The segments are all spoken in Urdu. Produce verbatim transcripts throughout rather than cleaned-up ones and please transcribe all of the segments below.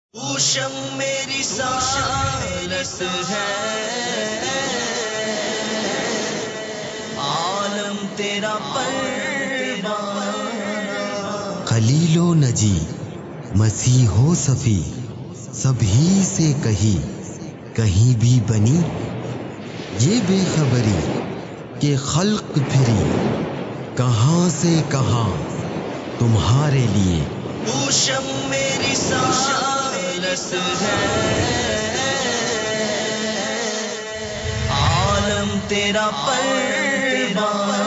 اوشم میری سالت ہے، عالم تیرا پروانہ۔ خلیل و نجی، مسیح و صفی، سبھی سے کہیں کہیں بھی بنی یہ بے خبری کہ خلق پھری کہاں سے کہاں تمہارے لیے۔ اوشم میری سالت ہے، عالم تیرا پروانہ۔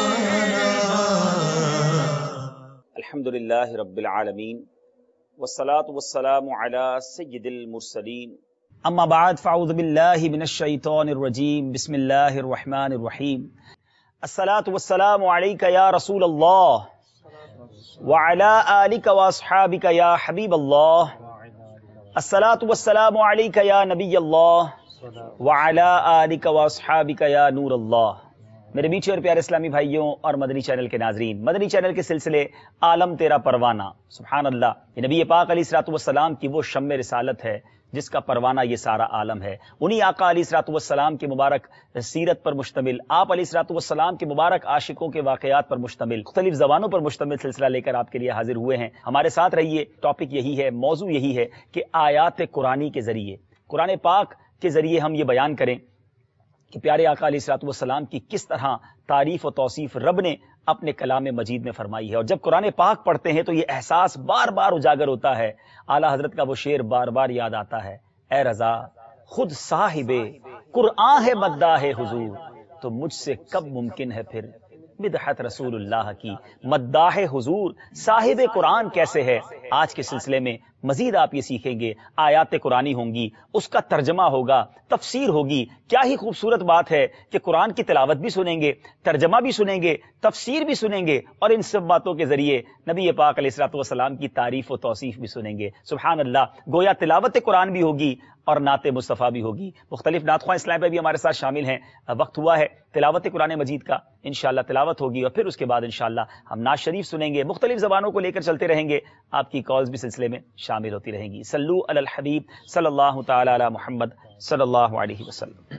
الحمدللہ رب العالمین والصلاة والسلام علی سید المرسلین، اما بعد فاعوذ باللہ من الشیطان الرجیم، بسم اللہ الرحمن الرحیم۔ الصلاة والسلام علیک یا رسول اللہ وعلی آلک واصحابک یا حبیب اللہ۔ الصلاة والسلام علیک یا نبی اللہ وعلی آلک واصحابک یا نور اللہ۔ میرے میٹھے اور پیارے اسلامی بھائیوں اور مدنی چینل کے ناظرین، مدنی چینل کے سلسلے عالم تیرا پروانہ، سبحان اللہ، یہ نبی پاک علیہ الصلوۃ والسلام کی وہ شمع رسالت ہے جس کا پروانہ یہ سارا عالم ہے۔ انہی آقا علیہ الصلوۃ والسلام کی مبارک سیرت پر مشتمل، آپ علیہ الصلوۃ والسلام کے مبارک عاشقوں کے واقعات پر مشتمل، مختلف زبانوں پر مشتمل سلسلہ لے کر آپ کے لیے حاضر ہوئے ہیں۔ ہمارے ساتھ رہیے، ٹاپک یہی ہے، موضوع یہی ہے کہ آیات قرآنی کے ذریعے، قرآن پاک کے ذریعے ہم یہ بیان کریں کہ پیارے آقا علیہ الصلوۃ والسلام کی کس طرح تعریف و توصیف رب نے اپنے کلام مجید میں فرمائی ہے۔ اور جب قرآن پاک پڑھتے ہیں تو یہ احساس بار بار اجاگر ہوتا ہے، اعلیٰ حضرت کا وہ شعر بار بار یاد آتا ہے، اے رضا خود صاحب قرآن ہے مداح حضور، تو مجھ سے کب ممکن ہے پھر مدحت رسول اللہ کی۔ مداح حضور صاحب قرآن کیسے ہے؟ آج کے سلسلے میں مزید آپ یہ سیکھیں گے، آیات قرآنی ہوں گی، اس کا ترجمہ ہوگا، تفسیر ہوگی۔ کیا ہی خوبصورت بات ہے کہ قرآن کی تلاوت بھی سنیں گے، ترجمہ بھی سنیں گے، تفسیر بھی سنیں گے، اور ان سب باتوں کے ذریعے نبی پاک علیہ الصلوۃ والسلام کی تعریف و توصیف بھی سنیں گے۔ سبحان اللہ، گویا تلاوت قرآن بھی ہوگی اور نعت مصطفیٰ بھی ہوگی۔ مختلف نعت خواں اسلام پہ بھی ہمارے ساتھ شامل ہیں۔ وقت ہوا ہے تلاوت قرآن مجید کا، انشاءاللہ تلاوت ہوگی اور پھر اس کے بعد انشاءاللہ ہم نعت شریف سنیں گے، مختلف زبانوں کو لے کر چلتے رہیں گے، آپ کی کالز بھی سلسلے میں شامل ہوتی رہیں گی۔ صلو علی الحبیب صلی اللہ تعالی علی محمد صلی اللہ علیہ وسلم۔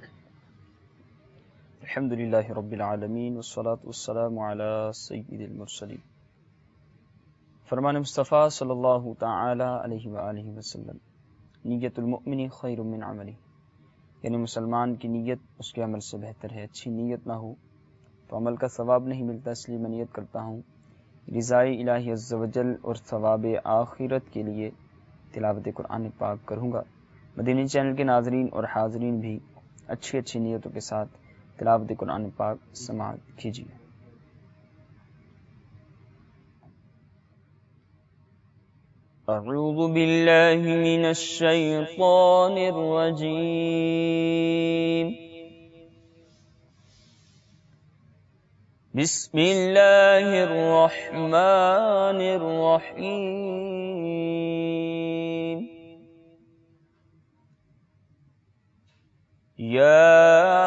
الحمدللہ رب العالمین والصلاة والسلام علی سید المرسلین۔ فرمان مصطفیٰ صلی اللہ تعالی علیہ وآلہ وسلم، نیت المؤمن خیر من عملی، یعنی مسلمان کی نیت اس کے عمل سے بہتر ہے۔ اچھی نیت نہ ہو تو عمل کا ثواب نہیں ملتا، اس لیے میں نیت کرتا ہوں رضائے الہی عز و جل اور ثواب آخرت کے لیے تلاوت قرآن پاک کروں گا۔ مدنی چینل کے ناظرین اور حاضرین بھی اچھی اچھی نیتوں کے ساتھ تلاوت قرآن پاک سماعت کیجیے۔ اعوذ باللہ من الشیطان الرجیم، بسم اللہ الرحمن الرحیم۔ یا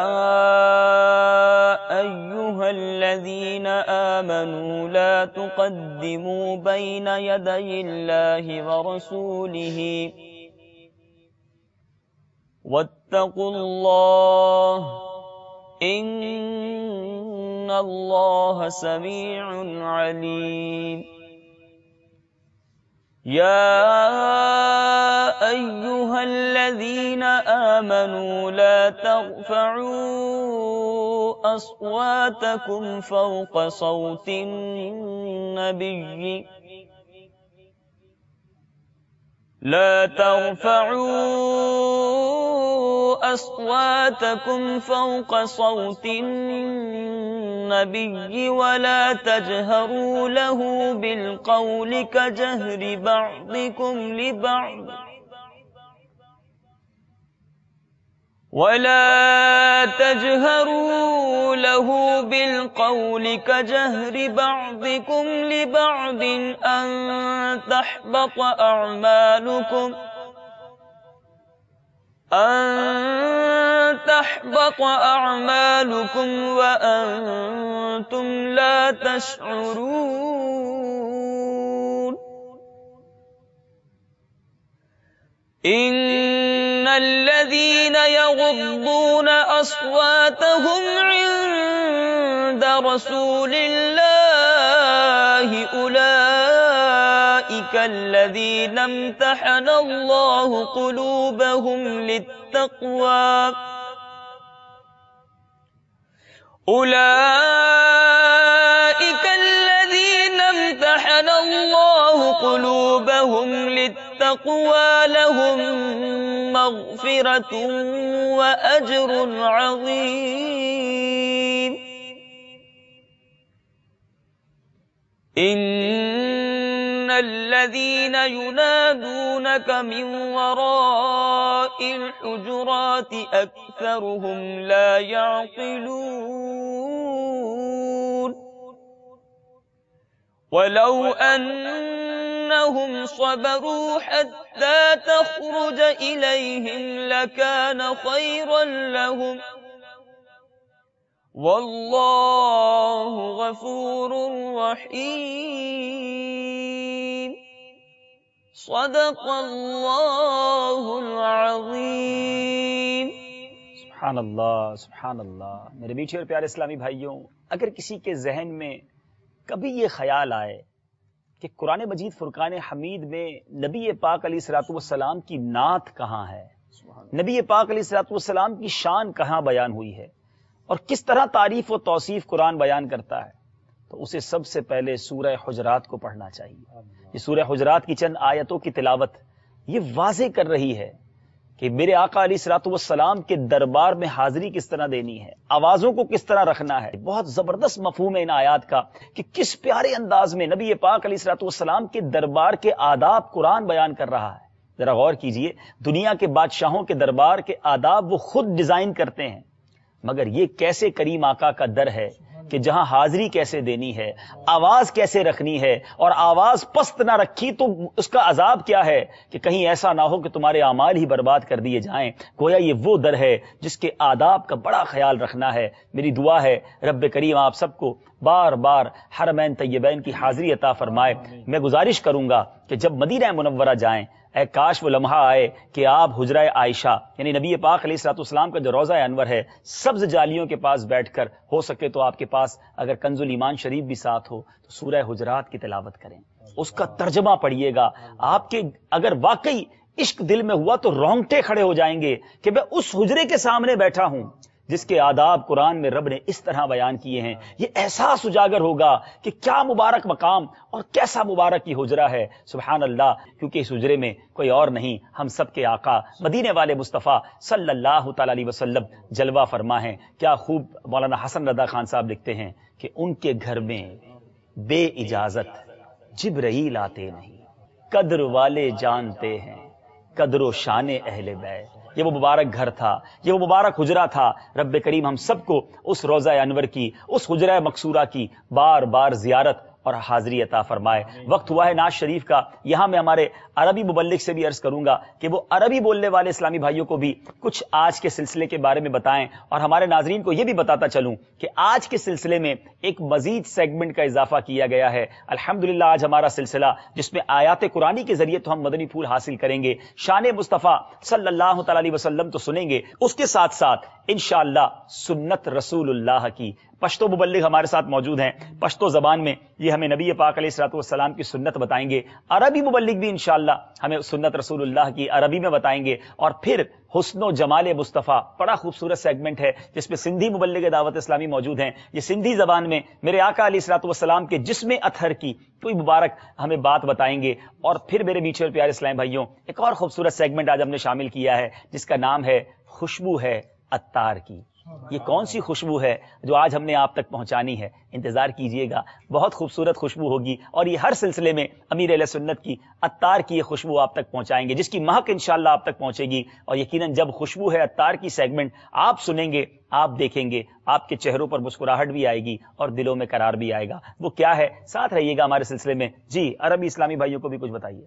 ایہا الذین آمنوا لا تقدموا بین یدی اللہ ورسولہ واتقوا اللہ ان اللہ سمیع علیم۔ یا ایہا الذین آمنوا لا ترفعوا اصواتکم فوق صوت النبی لا ترفعوا اصواتکم فوق صوت النبی ولا تجہروا له بالقول كجهر بعضکم لبعض ولا تجهروا له بالقول كجهر بعضكم لبعض أن تحبط أعمالكم أن تحبط أعمالكم وأنتم لا تشعرون ان الذين يغضون اصواتهم عند رسول الله اولئك الذين امتحن الله قلوبهم للتقوى اولئك الذين امتحن الله قلوبهم للتقوى لهم مغفرة وأجر عظيم إن الذين ينادونك من وراء الحجرات أكثرهم لا يعقلون ولو أنهم صبروا حتى تخرج إليهم لكان خيرا لهم والله غفور رحيم صدق اللہ العظیم۔ سبحان اللہ سبحان اللہ۔ میرے میٹھے اور پیارے اسلامی بھائیوں، اگر کسی کے ذہن میں کبھی یہ خیال آئے کہ قرآن مجید فرقان حمید میں نبی پاک علیہ الصلوۃ والسلام کی نعت کہاں ہے، نبی پاک علیہ الصلوۃ والسلام کی شان کہاں بیان ہوئی ہے اور کس طرح تعریف و توصیف قرآن بیان کرتا ہے، تو اسے سب سے پہلے سورہ حجرات کو پڑھنا چاہیے۔ یہ سورہ حجرات کی چند آیتوں کی تلاوت یہ واضح کر رہی ہے کہ میرے آقا علیہ الصلوۃ والسلام کے دربار میں حاضری کس طرح دینی ہے، آوازوں کو کس طرح رکھنا ہے۔ بہت زبردست مفہوم ہے ان آیات کا کہ کس پیارے انداز میں نبی پاک علیہ الصلوۃ والسلام کے دربار کے آداب قرآن بیان کر رہا ہے۔ ذرا غور کیجئے، دنیا کے بادشاہوں کے دربار کے آداب وہ خود ڈیزائن کرتے ہیں، مگر یہ کیسے کریم آقا کا در ہے کہ جہاں حاضری کیسے دینی ہے، آواز کیسے رکھنی ہے، اور آواز پست نہ رکھی تو اس کا عذاب کیا ہے کہ کہیں ایسا نہ ہو کہ تمہارے اعمال ہی برباد کر دیے جائیں۔ گویا یہ وہ در ہے جس کے آداب کا بڑا خیال رکھنا ہے۔ میری دعا ہے رب کریم آپ سب کو بار بار حرمین طیبین کی حاضری عطا فرمائے۔ میں گزارش کروں گا کہ جب مدینہ منورہ جائیں، اے کاش وہ لمحہ آئے کہ آپ حجرہ عائشہ یعنی نبی پاک علیہ الصلوۃ والسلام کا جو روضہ انور ہے، سبز جالیوں کے پاس بیٹھ کر، ہو سکے تو آپ کے پاس اگر کنز الایمان شریف بھی ساتھ ہو تو سورہ حجرات کی تلاوت کریں، اس کا ترجمہ پڑھیے گا۔ آپ کے اگر واقعی عشق دل میں ہوا تو رونگٹے کھڑے ہو جائیں گے کہ میں اس حجرے کے سامنے بیٹھا ہوں جس کے آداب قرآن میں رب نے اس طرح بیان کیے ہیں۔ یہ احساس اجاگر ہوگا کہ کیا مبارک مقام اور کیسا مبارک یہ حجرہ ہے۔ سبحان اللہ، کیونکہ اس حجرے میں کوئی اور نہیں، ہم سب کے آقا مدینے والے مصطفیٰ صلی اللہ تعالی علیہ وسلم جلوہ فرما ہیں۔ کیا خوب مولانا حسن رضا خان صاحب لکھتے ہیں کہ ان کے گھر میں بے اجازت جبرائیل آتے نہیں، قدر والے جانتے ہیں قدر و شان اہل بیت۔ یہ وہ مبارک گھر تھا، یہ وہ مبارک حجرہ تھا۔ رب کریم ہم سب کو اس روضہ انور کی، اس حجرہ مقصورہ کی بار بار زیارت اور حاضری عطا فرمائے۔ وقت ہوا ہے ناز شریف کا، یہاں میں ہمارے عربی مبلغ سے بھی عرض کروں گا کہ وہ عربی بولنے والے اسلامی بھائیوں کو بھی کچھ آج کے سلسلے کے بارے میں بتائیں، اور ہمارے ناظرین کو یہ بھی بتاتا چلوں کہ آج کے سلسلے میں ایک مزید سیگمنٹ کا اضافہ کیا گیا ہے۔ الحمدللہ آج ہمارا سلسلہ جس میں آیات قرآنی کے ذریعے تو ہم مدنی پھول حاصل کریں گے، شان مصطفیٰ صلی اللہ تعالی علیہ وسلم تو سنیں گے، اس کے ساتھ ساتھ انشاءاللہ سنت رسول اللہ کی۔ پشتو مبلغ ہمارے ساتھ موجود ہیں، پشتو زبان میں یہ ہمیں نبی پاک علیہ الصلوۃ والسلام کی سنت بتائیں گے۔ عربی مبلغ بھی انشاءاللہ ہمیں سنت رسول اللہ کی عربی میں بتائیں گے، اور پھر حسن و جمال مصطفیٰ بڑا خوبصورت سیگمنٹ ہے جس میں سندھی مبلغ دعوت اسلامی موجود ہیں۔ یہ سندھی زبان میں میرے آقا علیہ الصلوۃ والسلام کے جسم اطہر کی کوئی مبارک ہمیں بات بتائیں گے، اور پھر میرے میٹھے اور پیارے اسلامی بھائیوں ایک اور خوبصورت سیگمنٹ آج ہم نے شامل کیا ہے جس کا نام ہے خوشبو ہے عطار کی۔ یہ کون سی خوشبو ہے جو آج ہم نے آپ تک پہنچانی ہے؟ انتظار کیجئے گا، بہت خوبصورت خوشبو ہوگی، اور یہ ہر سلسلے میں امیر اہل سنت کی عطار کی یہ خوشبو آپ تک پہنچائیں گے، جس کی مہک انشاءاللہ آپ تک پہنچے گی۔ اور یقیناً جب خوشبو ہے عطار کی سیگمنٹ آپ سنیں گے، آپ دیکھیں گے، آپ کے چہروں پر مسکراہٹ بھی آئے گی اور دلوں میں قرار بھی آئے گا۔ وہ کیا ہے؟ ساتھ رہیے گا ہمارے سلسلے میں۔ جی عربی اسلامی بھائیوں کو بھی کچھ بتائیے۔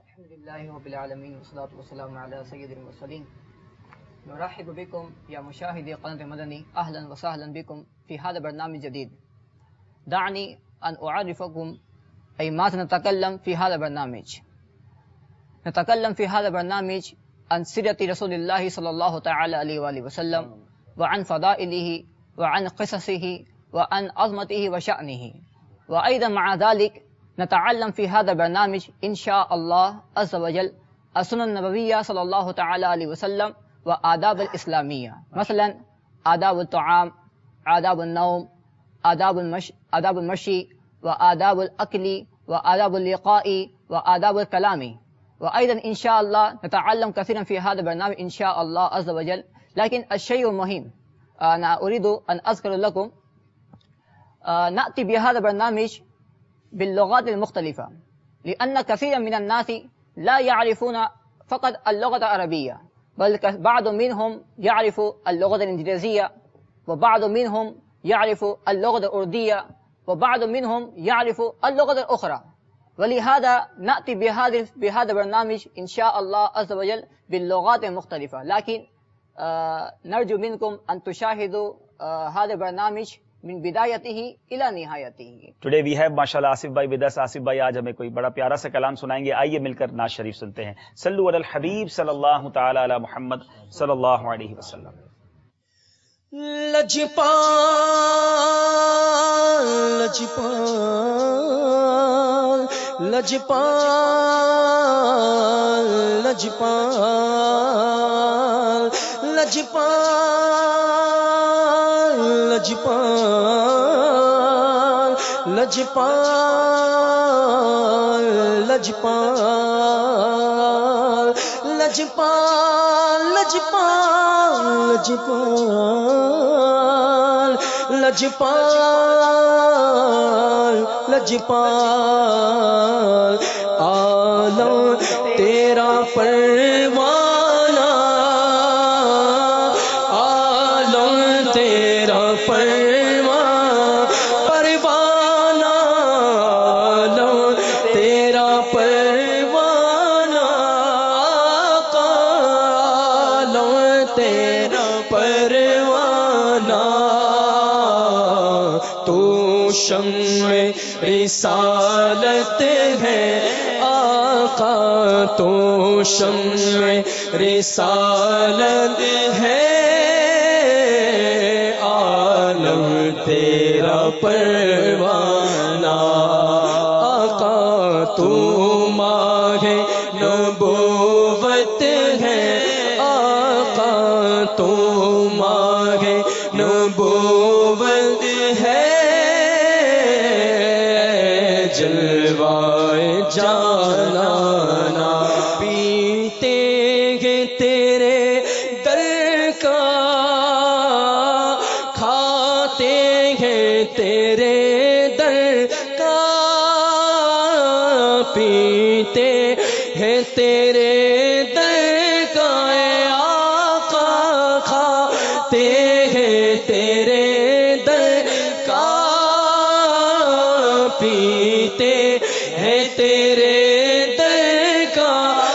نرحب بكم يا مشاهدي قناة مدني، أهلا وسهلا بكم في هذا البرنامج الجديد. دعني أن أعرفكم أي ما نتكلم في هذا البرنامج. نتكلم في هذا البرنامج عن سیرت رسول اللہ صلی اللہ تعالی علیہ وآلہ وسلم وعن فضائلہ وعن قصصہ وعن عظمتہ وشأنہ. وأيضا مع ذلك نتعلم في هذا البرنامج إن شاء الله عز وجل السنن النبوية صلى الله تعالى عليه وسلم وآداب الإسلامية، مثلا آداب الطعام، آداب النوم، آداب المشي، آداب المشي وآداب الأكل وآداب اللقاء وآداب الكلام. وأيضا إن شاء الله نتعلم كثيرا في هذا البرنامج إن شاء الله عز وجل. لكن الشيء المهم أنا أريد أن أذكر لكم نأتي بهذا البرنامج باللغات المختلفة، لأن كثيرا من الناس لا يعرفون فقط اللغة العربية، بل بعض منهم يعرف اللغة الإنجليزية، وبعض منهم يعرف اللغة الأردية، وبعض منهم يعرف اللغة الأخرى. ولهذا نأتي بهذا بهذا البرنامج إن شاء الله عز وجل باللغات المختلفة. لكن آه نرجو منكم أن تشاهدوا آه هذا البرنامج من بدایتہ الی نہایتہ. ٹوڈے وی ہیو ماشاء اللہ آصف بھائی ود اس. آصف بھائی آج ہمیں کوئی بڑا پیارا سا کلام سنائیں گے. آئیے مل کر نعت شریف سنتے ہیں. صلو علی الحبیب صلی اللہ تعالی علی محمد صلی اللہ علیہ وسلم. لجپال لجپال لجپال لجپال لجپال لجپال لجپال لجپال لجپال لجپال لجپال لجپال لجپال عالم تیرا پروانہ عالم تیرا پروانہ پروانہ عالم تیرا پروانہ عالم تیرا پروانہ تو شمع رسالت ہے آقا تو شمع رسالت ہے عالم تیرا پروانہ آقا تو ماہ نبوت ہے آقا تو ماہ نبوت ہے جلوائے جانانا پیتے ہیں تیرے در کا کھاتے ہیں تیرے در کا پیتے ہیں تیرے در کا اے آقا کھاتے ہیں تیرے در کا پیتے ہیں تیرے در کا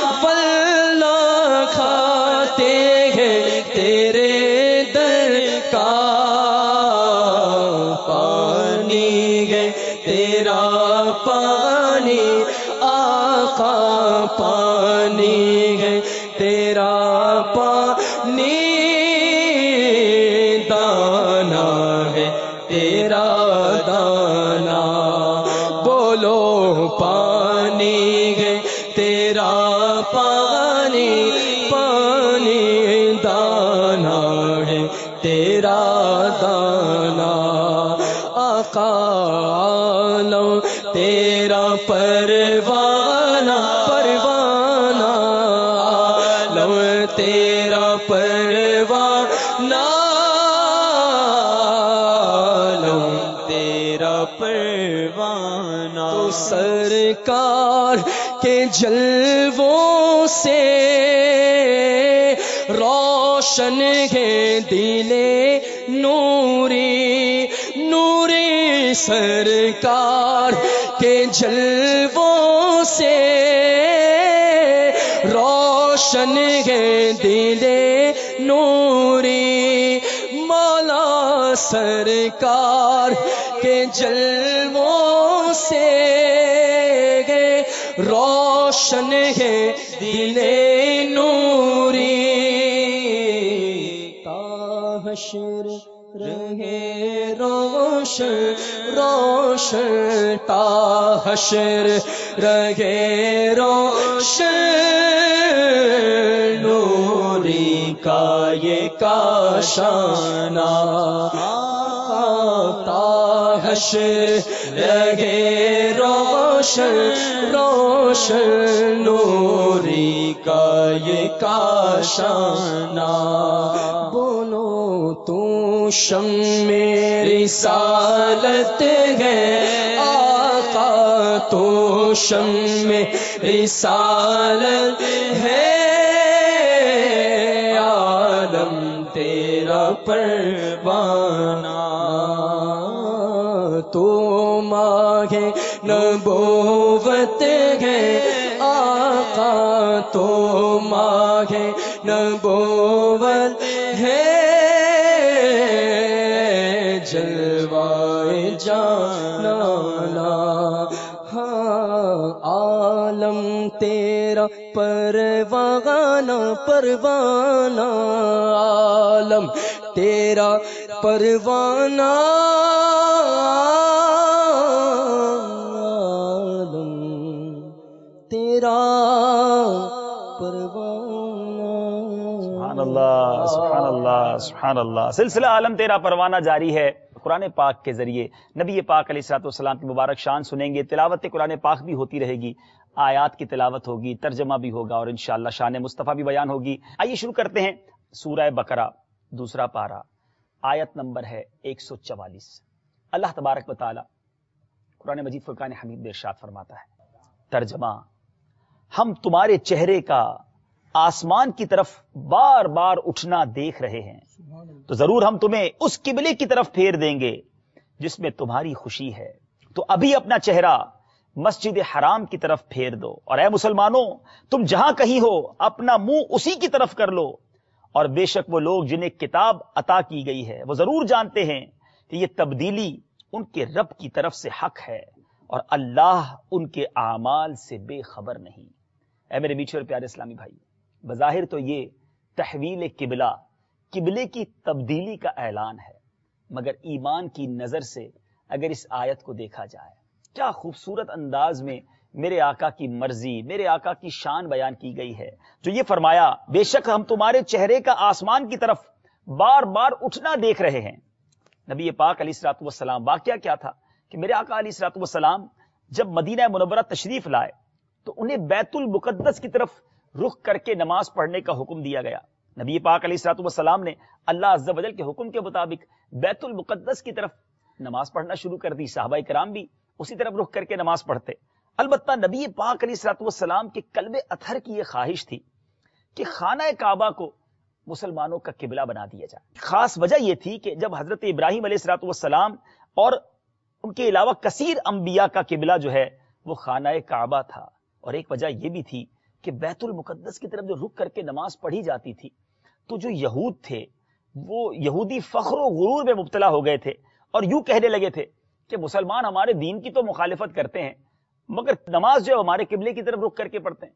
واللہ کھاتے ہیں تیرے در کا پانی ہے تیرا پانی آقا پانی ہے تیرا پانی دانا ہے تیرا دانا بولو پانی ہے تیرا پانی پانی دانا ہے تیرا دانا آقا عالم تیرا پروانہ پروانہ عالم تیرا پروانہ عالم تیرا پروانہ تو سرکار کے جلووں سے روشن ہے دل نوری نوری سرکار کے جلووں سے روشن ہے دل نوری مولا سرکار کے جلووں سے روشن ہے دل نوری حشر رہے روشن روشن تا حشر رہے روشن نوری کا یہ کاشانہ تا حشر رہے روشن روشن نوری کا یہ کاشانہ بولو تو شم میری رسالت ہے آقا تو شم میری رسالت ہے عالم تیرا پروانہ تو ماہ نبوت ہے آقا تو ماہ نبوت ہے جلوائے جانانا ہاں عالم تیرا پروانہ پروانہ عالم تیرا پروانہ عالم تیرا پروانہ. سبحان اللہ سبحان اللہ سبحان اللہ. سلسلہ عالم تیرا پروانہ جاری ہے. قرآن پاک کے ذریعے نبی پاک علیہ الصلوۃ والسلام کی مبارک شان سنیں گے. تلاوت قرآن پاک بھی ہوتی رہے گی، آیات کی تلاوت ہوگی، ترجمہ بھی ہوگا اور انشاءاللہ شان مصطفیٰ بھی بیان ہوگی. آئیے شروع کرتے ہیں. سورہ بقرہ دوسرا پارہ، آیت نمبر ہے ایک سو چوالیس. اللہ تبارک و تعالی قرآن مجید فرقان حمید میں ارشاد فرماتا ہے، ترجمہ: ہم تمہارے چہرے کا آسمان کی طرف بار بار اٹھنا دیکھ رہے ہیں تو ضرور ہم تمہیں اس قبلے کی طرف پھیر دیں گے جس میں تمہاری خوشی ہے. تو ابھی اپنا چہرہ مسجد حرام کی طرف پھیر دو، اور اے مسلمانوں تم جہاں کہیں ہو اپنا منہ اسی کی طرف کر لو. اور بے شک وہ لوگ جنہیں کتاب عطا کی گئی ہے وہ ضرور جانتے ہیں کہ یہ تبدیلی ان کے رب کی طرف سے حق ہے اور اللہ ان کے اعمال سے بے خبر نہیں. اے میرے میٹھے اور پیارے اسلامی بھائی، بظاہر تو یہ تحویل قبلہ، قبلے کی تبدیلی کا اعلان ہے، مگر ایمان کی نظر سے اگر اس آیت کو دیکھا جائے، کیا خوبصورت انداز میں میرے آقا کی مرضی، میرے آقا کی شان بیان کی گئی ہے. جو یہ فرمایا، بے شک ہم تمہارے چہرے کا آسمان کی طرف بار بار اٹھنا دیکھ رہے ہیں. نبی پاک علیہ الصلوۃ والسلام، واقعہ کیا تھا کہ میرے آقا علیہ الصلوۃ والسلام جب مدینہ منورہ تشریف لائے تو انہیں بیت المقدس کی طرف رخ کر کے نماز پڑھنے کا حکم دیا گیا. نبی پاک علیہ الصلوۃ والسلام نے اللہ عز و جل کے حکم کے مطابق بیت المقدس کی طرف نماز پڑھنا شروع کر دی. صحابہ کرام بھی اسی طرف رخ کر کے نماز پڑھتے. البتہ نبی پاک علیہ الصلوۃ والسلام کے قلب اطہر کی یہ خواہش تھی کہ خانہ کعبہ کو مسلمانوں کا قبلہ بنا دیا جائے. خاص وجہ یہ تھی کہ جب حضرت ابراہیم علیہ الصلوۃ والسلام اور ان کے علاوہ کثیر انبیاء کا قبلہ جو ہے وہ خانہ کعبہ تھا، اور ایک وجہ یہ بھی تھی کہ بیت المقدس کی طرف جو رخ کر کے نماز پڑھی جاتی تھی تو جو یہود تھے وہ یہودی فخر و غرور میں مبتلا ہو گئے تھے اور یوں کہنے لگے تھے کہ مسلمان ہمارے دین کی تو مخالفت کرتے ہیں مگر نماز جو ہے ہمارے قبلے کی طرف رخ کر کے پڑھتے ہیں.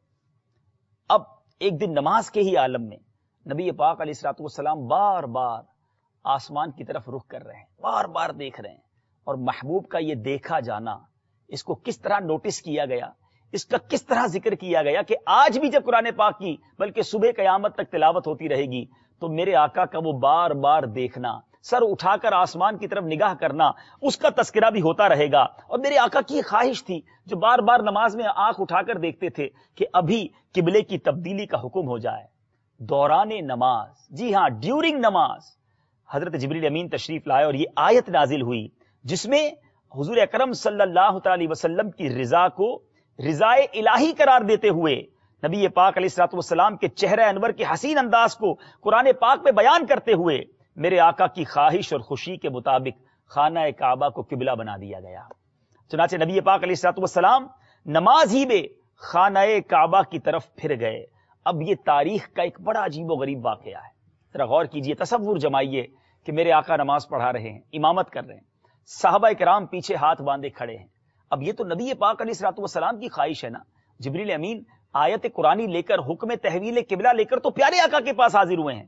اب ایک دن نماز کے ہی عالم میں نبی پاک علیہ الصلوۃ والسلام بار بار آسمان کی طرف رخ کر رہے ہیں، بار بار دیکھ رہے ہیں، اور محبوب کا یہ دیکھا جانا، اس کو کس طرح نوٹس کیا گیا، اس کا کس طرح ذکر کیا گیا کہ آج بھی جب قرآن پاک کی بلکہ صبح قیامت تک تلاوت ہوتی رہے گی تو میرے آقا کا وہ بار بار دیکھنا، سر اٹھا کر آسمان کی طرف نگاہ کرنا، اس کا تذکرہ بھی ہوتا رہے گا. اور میرے آقا کی خواہش تھی جو بار بار نماز میں آنکھ اٹھا کر دیکھتے تھے کہ ابھی قبلے کی تبدیلی کا حکم ہو جائے. دوران نماز، جی ہاں ڈیورنگ نماز، حضرت جبریل امین تشریف لائے اور یہ آیت نازل ہوئی جس میں حضور اکرم صلی اللہ تعالی وسلم کی رضا کو رضائے الہی قرار دیتے ہوئے نبی پاک علیہ الصلوۃ والسلام کے چہرہ انور کے حسین انداز کو قرآن پاک میں بیان کرتے ہوئے میرے آقا کی خواہش اور خوشی کے مطابق خانہ کعبہ کو قبلہ بنا دیا گیا. چنانچہ نبی پاک علیہ الصلوۃ والسلام نماز ہی میں خانہ کعبہ کی طرف پھر گئے. اب یہ تاریخ کا ایک بڑا عجیب و غریب واقعہ ہے. ذرا غور کیجئے، تصور جمائیے کہ میرے آقا نماز پڑھا رہے ہیں، امامت کر رہے ہیں، صحابہ کرام پیچھے ہاتھ باندھے کھڑے ہیں. اب یہ تو نبی پاک علیہ الصلوۃ والسلام کی خواہش ہے نا. جبریل امین آیت قرآنی لے کر، حکم تحویل قبلہ لے کر تو پیارے آقا کے پاس حاضر ہوئے ہیں.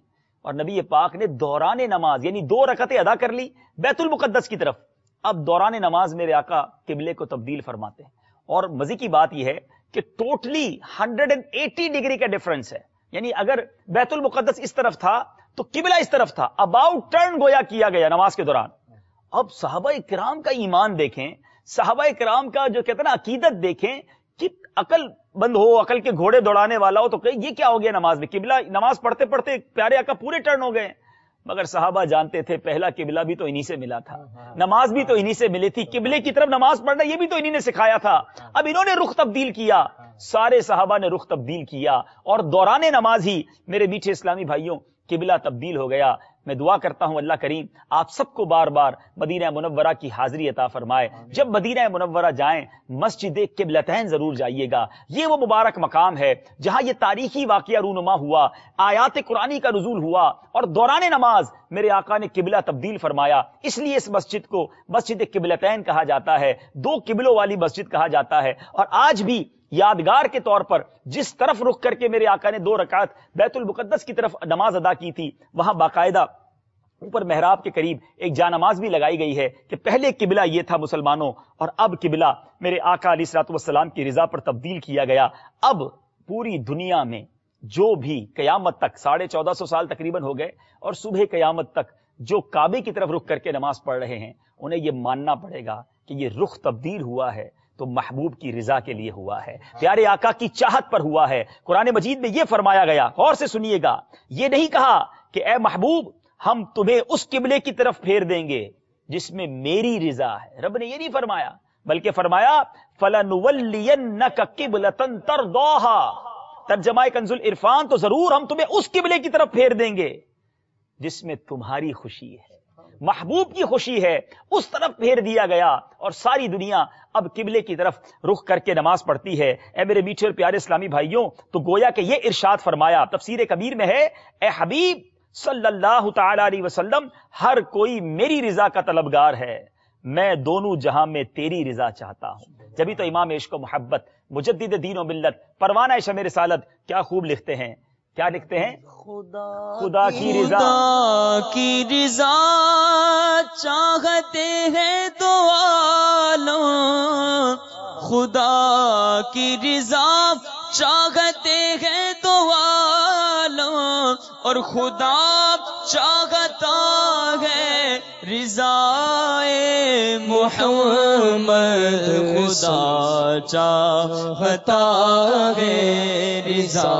اور نبی پاک نے دوران نماز یعنی دو رکعتیں ادا کر لی بیت المقدس کی طرف. اب دوران نماز میرے آقا قبلے کو تبدیل فرماتے ہیں. اور مزے کی بات یہ ہے کہ totally hundred and eighty degree کا ڈفرنس ہے. یعنی اگر بیت المقدس اس طرف تھا تو قبلہ اس طرف تھا. اباؤٹ ٹرن گویا کیا گیا نماز کے دوران. اب صحابہ کرام کا ایمان دیکھیں, صحابہ کرام کا جو کہتے ہیں نا عقیدت دیکھیں کہ عقل بند ہو, عقل کے گھوڑے دوڑانے والا ہو تو کہ یہ کیا ہو گیا نماز میں, قبلہ نماز پڑھتے پڑھتے پیارے آقا پورے ٹرن ہو گئے. مگر صحابہ جانتے تھے پہلا قبلہ بھی تو انہی سے ملا تھا, نماز بھی تو انہی سے ملی تھی, قبلے کی طرف نماز پڑھنا یہ بھی تو انہی نے سکھایا تھا. اب انہوں نے رخ تبدیل کیا, سارے صحابہ نے رخ تبدیل کیا اور دوران نماز ہی میرے میٹھے اسلامی بھائیوں قبلہ تبدیل ہو گیا. میں دعا کرتا ہوں اللہ کریم آپ سب کو بار بار مدینہ منورہ کی حاضری عطا فرمائے. جب مدینہ منورہ جائیں مسجد قبلتین ضرور جائیے گا. یہ وہ مبارک مقام ہے جہاں یہ تاریخی واقعہ رونما ہوا, آیات قرآنی کا نزول ہوا اور دوران نماز میرے آقا نے قبلہ تبدیل فرمایا. اس لیے اس مسجد کو مسجد قبلتین کہا جاتا ہے, دو قبلوں والی مسجد کہا جاتا ہے. اور آج بھی یادگار کے طور پر جس طرف رخ کر کے میرے آقا نے دو رکعت بیت المقدس کی طرف نماز ادا کی تھی, وہاں باقاعدہ اوپر محراب کے قریب ایک جانماز بھی لگائی گئی ہے کہ پہلے قبلہ یہ تھا مسلمانوں اور اب قبلہ میرے آقا علیہ الصلوۃ والسلام کی رضا پر تبدیل کیا گیا. اب پوری دنیا میں جو بھی قیامت تک ساڑھے چودہ سو سال تقریباً ہو گئے اور صبح قیامت تک جو کعبے کی طرف رخ کر کے نماز پڑھ رہے ہیں انہیں یہ ماننا پڑے گا کہ یہ رخ تبدیل ہوا ہے تو محبوب کی رضا کے لیے ہوا ہے, پیارے آقا کی چاہت پر ہوا ہے. قرآن مجید میں یہ فرمایا گیا, غور سے سنیے گا, یہ نہیں کہا کہ اے محبوب ہم تمہیں اس قبلے کی طرف پھیر دیں گے جس میں میری رضا ہے. رب نے یہ نہیں فرمایا بلکہ فرمایا فَلَنُوَلِّيَنَّكَ قِبْلَةً تَرْضَاهَا. ترجمہ کنز العرفان, تو ضرور ہم تمہیں اس قبلے کی طرف پھیر دیں گے جس میں تمہاری خوشی ہے, محبوب کی خوشی ہے, اس طرف پھیر دیا گیا. اور ساری دنیا اب قبلے کی طرف رخ کر کے نماز پڑھتی ہے. اے میرے میٹھے اور پیارے اسلامی بھائیوں, تو گویا کہ یہ ارشاد فرمایا تفسیر کبیر میں ہے, اے حبیب صلی اللہ تعالی علیہ وسلم ہر کوئی میری رضا کا طلبگار ہے, میں دونوں جہاں میں تیری رضا چاہتا ہوں. جبھی تو امام عشق و محبت مجدد دین و ملت پروانہ شمع رسالت کیا خوب لکھتے ہیں, کیا لکھتے ہیں, خدا خدا کی رضا کی رضا چاہتے ہیں تو عالم, خدا کی رضا چاہتے ہیں تو عالم, اور خدا چاہتا ہے رضا محمد, خدا چاہتا ہے رضا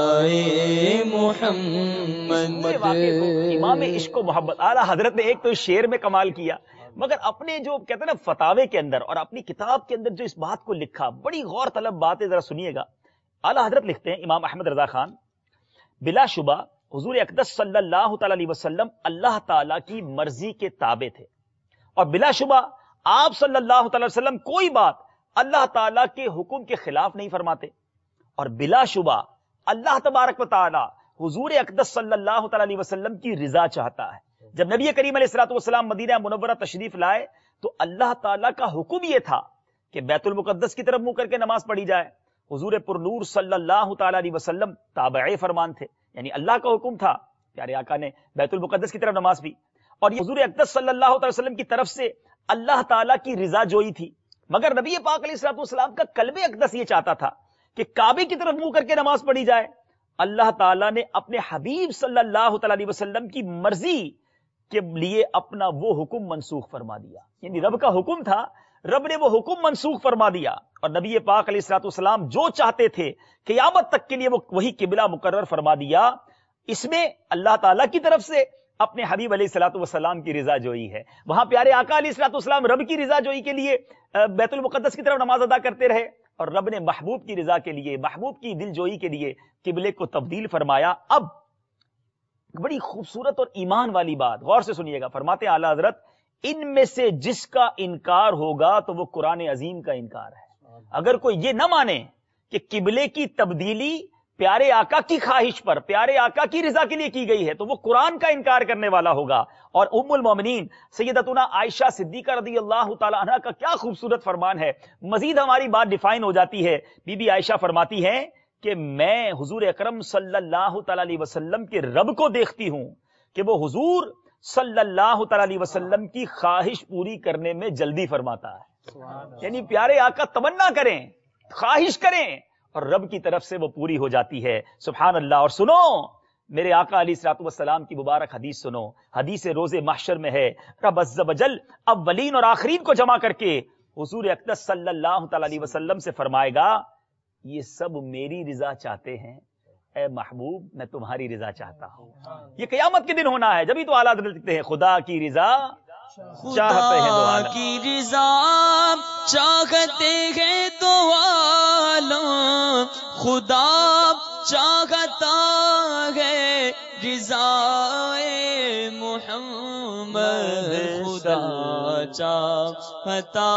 محمد. امام عشق و محبت اعلیٰ حضرت نے ایک تو اس شعر میں کمال کیا, مگر اپنے جو کہتے ہیں نا فتاوے کے اندر اور اپنی کتاب کے اندر جو اس بات کو لکھا, بڑی غور طلب بات ہے, ذرا سنیے گا. اعلیٰ حضرت لکھتے ہیں امام احمد رضا خان, بلا شبہ حضور اقدس صلی اللہ تعالی علیہ وسلم اللہ تعالیٰ کی مرضی کے تابع تھے, اور بلا شبہ آپ صلی اللہ تعالی وسلم کوئی بات اللہ تعالیٰ کے حکم کے خلاف نہیں فرماتے, اور بلا شبہ اللہ تبارک و تعالی حضور اقدس صلی اللہ تعالی علیہ وسلم کی رضا چاہتا ہے. جب نبی کریم علیہ الصلوۃ والسلام مدینہ منورہ تشریف لائے تو اللہ تعالیٰ کا حکم یہ تھا کہ بیت المقدس کی طرف منہ کر کے نماز پڑھی جائے. حضور پر نور صلی اللہ تعالی علیہ وسلم تابع فرمان تھے, یعنی اللہ کا حکم تھا, پیارے آقا نے بیت المقدس کی طرف نماز پڑھی, اور حضور اقدس صلی اللہ علیہ وسلم کی طرف سے اللہ تعالیٰ کی رضا جوئی تھی. مگر نبی پاک علیہ الصلوۃ والسلام کا قلب اقدس یہ چاہتا تھا کہ کعبے کی طرف منہ کر کے نماز پڑھی جائے. اللہ تعالیٰ نے اپنے حبیب صلی اللہ تعالی علیہ وسلم کی مرضی کے لیے اپنا وہ حکم منسوخ فرما دیا, یعنی رب کا حکم تھا, رب نے وہ حکم منسوخ فرما دیا, اور نبی پاک علیہ الصلوۃ والسلام جو چاہتے تھے قیامت تک کے لیے وہ وہی قبلہ مقرر فرما دیا. اس میں اللہ تعالیٰ کی طرف سے اپنے حبیب علیہ الصلوۃ والسلام کی رضا جوئی ہے. وہاں پیارے آقا علیہ الصلوۃ والسلام رب کی رضا جوئی کے لیے بیت المقدس کی طرف نماز ادا کرتے رہے, اور رب نے محبوب کی رضا کے لیے, محبوب کی دل جوئی کے لیے قبلے کو تبدیل فرمایا. اب بڑی خوبصورت اور ایمان والی بات, غور سے سنیے گا. فرماتے ہیں اعلیٰ حضرت, ان میں سے جس کا انکار ہوگا تو وہ قرآن عظیم کا انکار ہے. اگر کوئی یہ نہ مانے کہ قبلے کی تبدیلی پیارے آقا کی خواہش پر, پیارے آقا کی رضا کے لیے کی گئی ہے, تو وہ قرآن کا انکار کرنے والا ہوگا. اور ام المومنین سیدتنا عائشہ صدیقہ رضی اللہ تعالی عنہا کا کیا خوبصورت فرمان ہے, مزید ہماری بات ڈیفائن ہو جاتی ہے. بی بی عائشہ فرماتی ہیں کہ میں حضور اکرم صلی اللہ تعالی علیہ وسلم کے رب کو دیکھتی ہوں کہ وہ حضور صلی اللہ تعالی علیہ وسلم کی خواہش پوری کرنے میں جلدی فرماتا ہے. یعنی پیارے آقا تمنا کریں، خواہش کریں اور رب کی طرف سے وہ پوری ہو جاتی ہے. سبحان اللہ. اور سنو میرے آقا علیہ الصلوۃ والسلام کی مبارک حدیث سنو. حدیث روز محشر میں ہے، رب عز و جل اولین اور آخرین کو جمع کر کے حضور اقدس صلی اللہ تعالی علیہ وسلم سے فرمائے گا یہ سب میری رضا چاہتے ہیں، اے محبوب میں تمہاری رضا چاہتا ہوں. یہ قیامت کے دن ہونا ہے. جبھی تو اعلیٰ حضرت لکھتے ہیں خدا کی رضا چاہتے ہیں خدا دو کی رضا چاہتے ہیں تو عالم، خدا چاہتا ہے رضا محمد، خدا چاہتا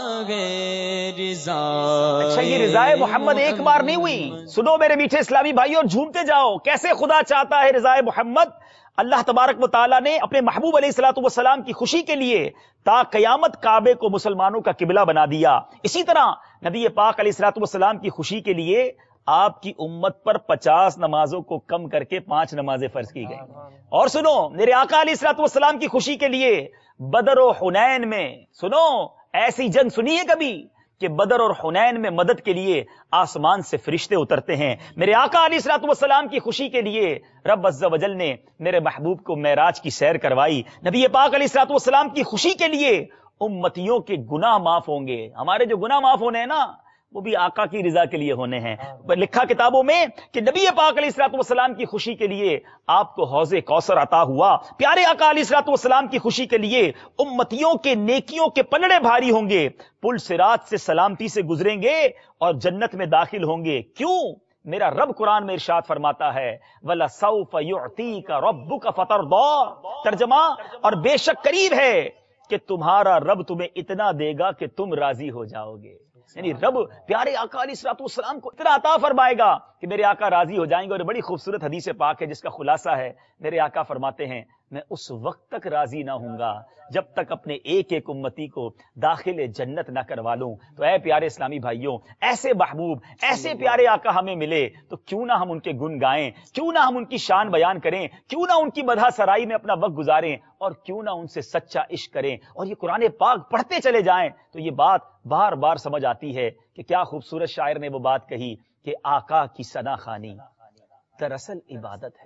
ہے رضا. اچھا یہ رضا محمد ایک بار نہیں ہوئی. سنو میرے میٹھے اسلامی بھائیوں، جھومتے جاؤ. کیسے خدا چاہتا ہے رضا محمد؟ اللہ تبارک و تعالیٰ نے اپنے محبوب علیہ الصلوۃ والسلام کی خوشی کے لیے تا قیامت کعبے کو مسلمانوں کا قبلہ بنا دیا. اسی طرح نبی پاک علیہ الصلوۃ والسلام کی خوشی کے لیے آپ کی امت پر پچاس نمازوں کو کم کر کے پانچ نمازیں فرض کی گئی. اور سنو میرے آقا علیہ الصلوۃ والسلام کی خوشی کے لیے بدر و حنین میں، سنو ایسی جنگ سنی ہے کبھی کہ بدر اور حنین میں مدد کے لیے آسمان سے فرشتے اترتے ہیں. میرے آقا علیہ الصلوۃ والسلام کی خوشی کے لیے رب عز و جل نے میرے محبوب کو معراج کی سیر کروائی. نبی پاک علیہ الصلوۃ والسلام کی خوشی کے لیے امتیوں کے گناہ معاف ہوں گے. ہمارے جو گناہ معاف ہونے ہیں نا وہ بھی آقا کی رضا کے لیے ہونے ہیں. لکھا کتابوں میں کہ نبی پاک علیہ الصلوۃ والسلام کی خوشی کے لیے آپ کو حوض کوثر عطا ہوا. پیارے آقا علیہ الصلوۃ والسلام کی خوشی کے لیے امتیوں کے نیکیوں کے پلڑے بھاری ہوں گے، پل صراط سے سلامتی سے گزریں گے اور جنت میں داخل ہوں گے. کیوں؟ میرا رب قرآن میں ارشاد فرماتا ہے وَلَسَوْفَ يُعْطِيكَ رَبُّكَ فَتَرْضَىٰ. ترجمہ اور بے شک قریب ہے کہ تمہارا رب تمہیں اتنا دے گا کہ تم راضی ہو جاؤ گے. یعنی رب پیارے آقا علیہ الصلوۃ والسلام کو اتنا عطا فرمائے گا کہ میرے آقا راضی ہو جائیں گے. اور بڑی خوبصورت حدیث پاک ہے جس کا خلاصہ ہے میرے آقا فرماتے ہیں میں اس وقت تک راضی نہ ہوں گا جب تک اپنے ایک ایک امتی کو داخل جنت نہ کروا لوں. تو اے پیارے اسلامی بھائیوں، ایسے محبوب ایسے پیارے آقا ہمیں ملے تو کیوں نہ ہم ان کے گن گائیں، کیوں نہ ہم ان کی شان بیان کریں، کیوں نہ ان کی مدح سرائی میں اپنا وقت گزاریں اور کیوں نہ ان سے سچا عشق کریں اور یہ قرآن پاک پڑھتے چلے جائیں. تو یہ بات بار بار سمجھ آتی ہے کہ کیا خوبصورت شاعر نے وہ بات کہی کہ آقا کی ثنا خوانی دراصل عبادت ہے.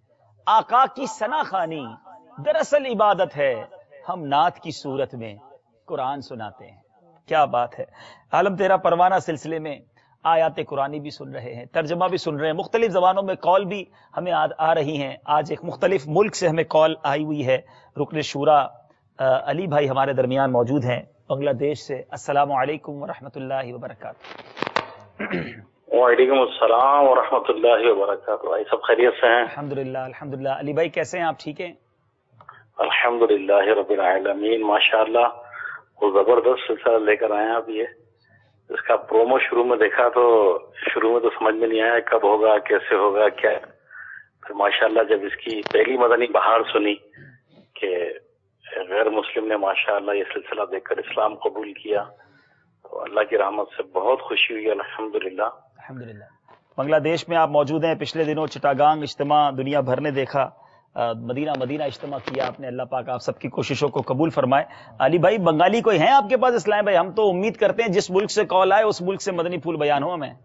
آقا کی ثنا خوانی دراصل عبادت ہے. ہم نعت کی صورت میں قرآن سناتے ہیں. کیا بات ہے. عالم تیرا پروانہ سلسلے میں آیات قرآنی بھی سن رہے ہیں، ترجمہ بھی سن رہے ہیں، مختلف زبانوں میں کال بھی ہمیں آ رہی ہیں. آج ایک مختلف ملک سے ہمیں کال آئی ہوئی ہے. رکن شورا علی بھائی ہمارے درمیان موجود ہیں بنگلہ دیش سے. السلام علیکم ورحمۃ اللہ وبرکاتہ. وعلیکم السلام ورحمۃ اللہ وبرکاتہ. بھائی سب خیریت سے ہیں؟ الحمدللہ الحمدللہ. علی بھائی کیسے ہیں آپ؟ ٹھیک ہیں؟ الحمدللہ رب العالمین. ماشاءاللہ وہ زبردست سلسلہ لے کر آئے ہیں آپ. یہ اس کا پرومو شروع میں دیکھا تو شروع میں تو سمجھ میں نہیں آیا کب ہوگا، کیسے ہوگا، کیا. پھر ماشاءاللہ جب اس کی پہلی مدنی بہار سنی کہ غیر مسلم نے ماشاءاللہ یہ سلسلہ دیکھ کر اسلام قبول کیا تو اللہ کی رحمت سے بہت خوشی ہوئی. الحمدللہ الحمدللہ. بنگلہ دیش میں آپ موجود ہیں. پچھلے دنوں چٹاگانگ اجتماع دنیا بھر نے دیکھا، مدینہ مدینہ اجتماع کیا آپ نے. اللہ پاک آپ سب کی کوششوں کو قبول فرمائے. علی بھائی بنگالی کوئی ہیں آپ کے پاس؟ اسلام بھائی ہم تو امید کرتے ہیں جس ملک سے کال آئے اس ملک سے مدنی پھول بیان ہو ہمیں.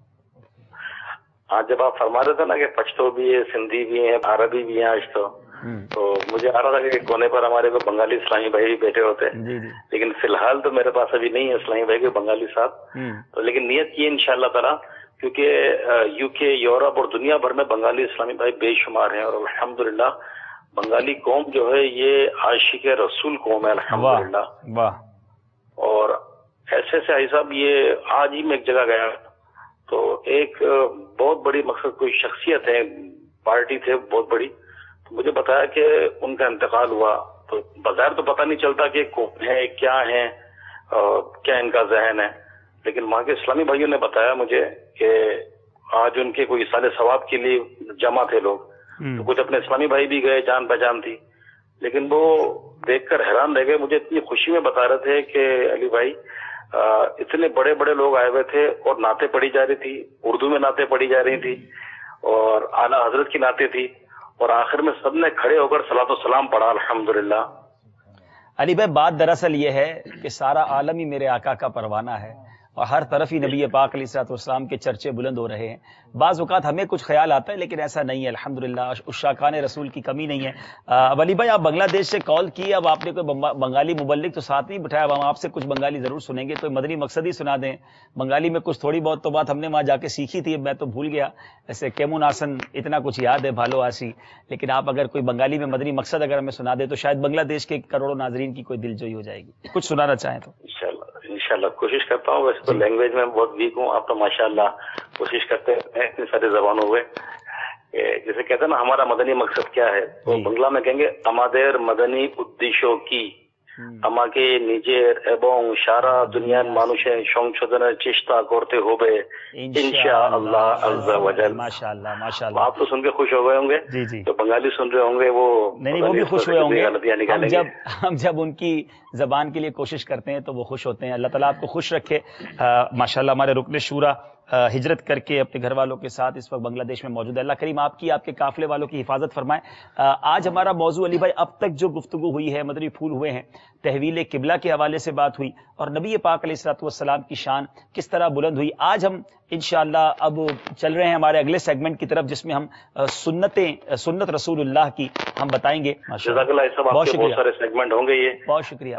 ہاں جب آپ فرما رہے تھے نا کہ پشتو بھی ہے، سندھی بھی ہیں، عربی بھی ہیں آج تو تو مجھے آ رہا تھا کہ کونے پر ہمارے کو بنگالی اسلامی بھائی بھی بیٹھے ہوتے ہیں. لیکن فی الحال تو میرے پاس ابھی نہیں ہے اسلامی بھائی کے بنگالی صاحب. تو لیکن نیت کی انشاءاللہ تعالی، کیونکہ یو کے، یورپ اور دنیا بھر میں بنگالی اسلامی بھائی بے شمار ہیں اور الحمدللہ بنگالی قوم جو ہے یہ عاشق رسول قوم ہے الحمدللہ. اور ایسے ایسے آئی صاحب یہ آج ہی میں ایک جگہ گیا تو ایک بہت بڑی مقصد کوئی شخصیت ہے، پارٹی تھے بہت بڑی، تو مجھے بتایا کہ ان کا انتقال ہوا. تو بظاہر تو پتہ نہیں چلتا کہ کون ہے، کیا ہے، کیا ان کا ذہن ہے، لیکن وہاں کے اسلامی بھائیوں نے بتایا مجھے کہ آج ان کے کوئی اصال ثواب کے لیے جمع تھے لوگ. تو کچھ اپنے اسلامی بھائی بھی گئے، جان پہچان تھی. لیکن وہ دیکھ کر حیران رہ گئے. مجھے اتنی خوشی میں بتا رہے تھے کہ علی بھائی اتنے بڑے بڑے لوگ آئے ہوئے تھے اور نعتیں پڑھی جا رہی تھی, اردو میں نعتیں پڑھی جا رہی تھی اور اعلیٰ حضرت کی نعتیں تھی, اور آخر میں سب نے کھڑے ہو کر صلاۃ و سلام پڑھا الحمدللہ. علی بھائی بات دراصل یہ ہے کہ سارا عالم ہی میرے آقا کا پروانہ ہے اور ہر طرف ہی نبی پاک علیہ الصلوۃ والسلام کے چرچے بلند ہو رہے ہیں. بعض اوقات ہمیں کچھ خیال آتا ہے لیکن ایسا نہیں ہے الحمدللہ, عشاقان رسول کی کمی نہیں ہے. اب علی بھائی آپ بنگلہ دیش سے کال کی, اب آپ نے کوئی بنگالی مبلغ تو ساتھ نہیں بٹھایا, اب ہم آپ سے کچھ بنگالی ضرور سنیں گے, تو مدنی مقصد ہی سنا دیں. بنگالی میں کچھ تھوڑی بہت تو بات ہم نے وہاں جا کے سیکھی تھی, میں تو بھول گیا, ایسے کیمون آسن اتنا کچھ یاد ہے, بھالو آسی, لیکن آپ اگر کوئی بنگالی میں مدنی مقصد اگر ہمیں سنا دیں تو شاید بنگلہ دیش کے کروڑوں ناظرین کی کوئی دل جوئی ہو جائے گی. کچھ سنانا چاہیں تو انشاءاللہ انشاءاللہ کوشش کرتا ہوں. ویسے تو لینگویج میں بہت ویک ہوں, آپ تو ماشاءاللہ کوشش کرتے ہیں اتنی ساری زبانوں ہوئے. جیسے کہتے ہیں نا ہمارا مدنی مقصد کیا ہے, تو بنگلہ میں کہیں گے আমাদের مدنی উদ্দেশ্য কি, আমাকে নিজের এবং সারা দুনিয়ার মানুষের সংশোধনের চেষ্টা করতে হবে ইনশাআল্লাহ আযজা ওয়া জাল. ماشاءاللہ ماشاءاللہ. آپ تو سن کے خوش ہو گئے ہوں گے, جی جی, تو بنگالی سن رہے ہوں گے وہ نہیں وہ بھی خوش ہوئے ہوں گے. ہم جب ہم جب ان کی زبان کے لیے کوشش کرتے ہیں تو وہ خوش ہوتے ہیں. اللہ تعالیٰ آپ کو خوش رکھے. ماشاءاللہ ہمارے رکن شورا ہجرت کر کے اپنے گھر والوں کے ساتھ اس وقت بنگلہ دیش میں موجود ہے. اللہ کریم آپ کی آپ کے قافلے والوں کی حفاظت فرمائے. آج ہمارا موضوع علی بھائی اب تک جو گفتگو ہوئی ہے, مدنی پھول ہوئے ہیں, تحویل قبلہ کے حوالے سے بات ہوئی اور نبی پاک علیہ الصلوۃ والسلام کی شان کس طرح بلند ہوئی. آج ہم انشاءاللہ اب چل رہے ہیں ہمارے اگلے سیگمنٹ کی طرف جس میں ہم سنتیں سنت رسول اللہ کی ہم بتائیں گے. بہت سارے سیگمنٹ ہوں گے, یہ بہت شکریہ.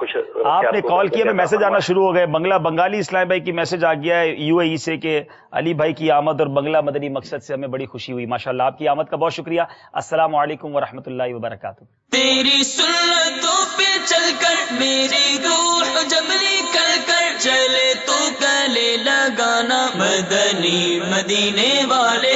آپ نے کال کیا, میں میسج آنا شروع ہو گئے. بنگلہ بنگالی اسلام بھائی کی میسج آ گیا ہے یو اے ای سے کہ علی بھائی کی آمد اور بنگلہ مدنی مقصد سے ہمیں بڑی خوشی ہوئی. ماشاءاللہ آپ کی آمد کا بہت شکریہ. السلام علیکم ورحمۃ اللہ وبرکاتہ. تیری سنتوں پہ چل کر میری روح جب نکل کر چلے تو گلے لگانا مدنی مدینے والے.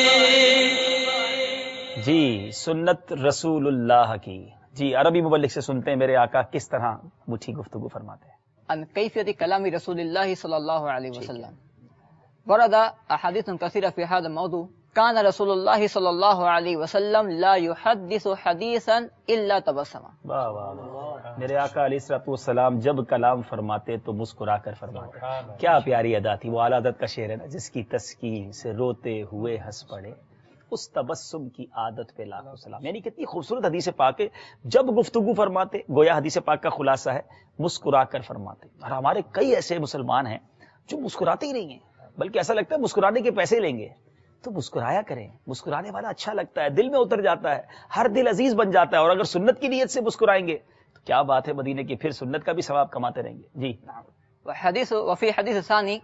جی سنت رسول اللہ کی, جی عربی مبلغ سے سنتے ہیں میرے آقا کس طرح میٹھی گفتگو فرماتے ہیں. عن کیفیت کلام رسول اللہ صلی اللہ علیہ وسلم. ورد احادیث کثیرہ فی هذا الموضوع. كان رسول اللہ صلی اللہ علیہ وسلم لا يحدث حدیثا الا تبسم. واہ واہ واہ. میرے آقا علیہ الصلوۃ والسلام جب کلام فرماتے تو مسکرا کر فرماتے. کیا پیاری ادا تھی. وہ اعلیٰ حضرت کا شعر ہے نا, جس کی تسکین سے روتے ہوئے ہنس پڑے اس تبسم کی عادت پہ لاکھوں سلام. یعنی کتنی خوبصورت حدیث پاک ہے. جب گفتگو فرماتے, گویا حدیث پاک کا خلاصہ ہے مسکرا کر فرماتے. اور ہمارے کئی ایسے مسلمان ہیں جو مسکراتے ہی نہیں ہیں, بلکہ ایسا لگتا ہے مسکرانے کے پیسے لیں گے. تو مسکرایا کریں, مسکرانے والا اچھا لگتا ہے, دل میں اتر جاتا ہے, ہر دل عزیز بن جاتا ہے. اور اگر سنت کی نیت سے مسکرائیں گے تو کیا بات ہے مدینے کی, پھر سنت کا بھی ثواب کماتے رہیں گے. جی وحدیث وفی حدیث ثانی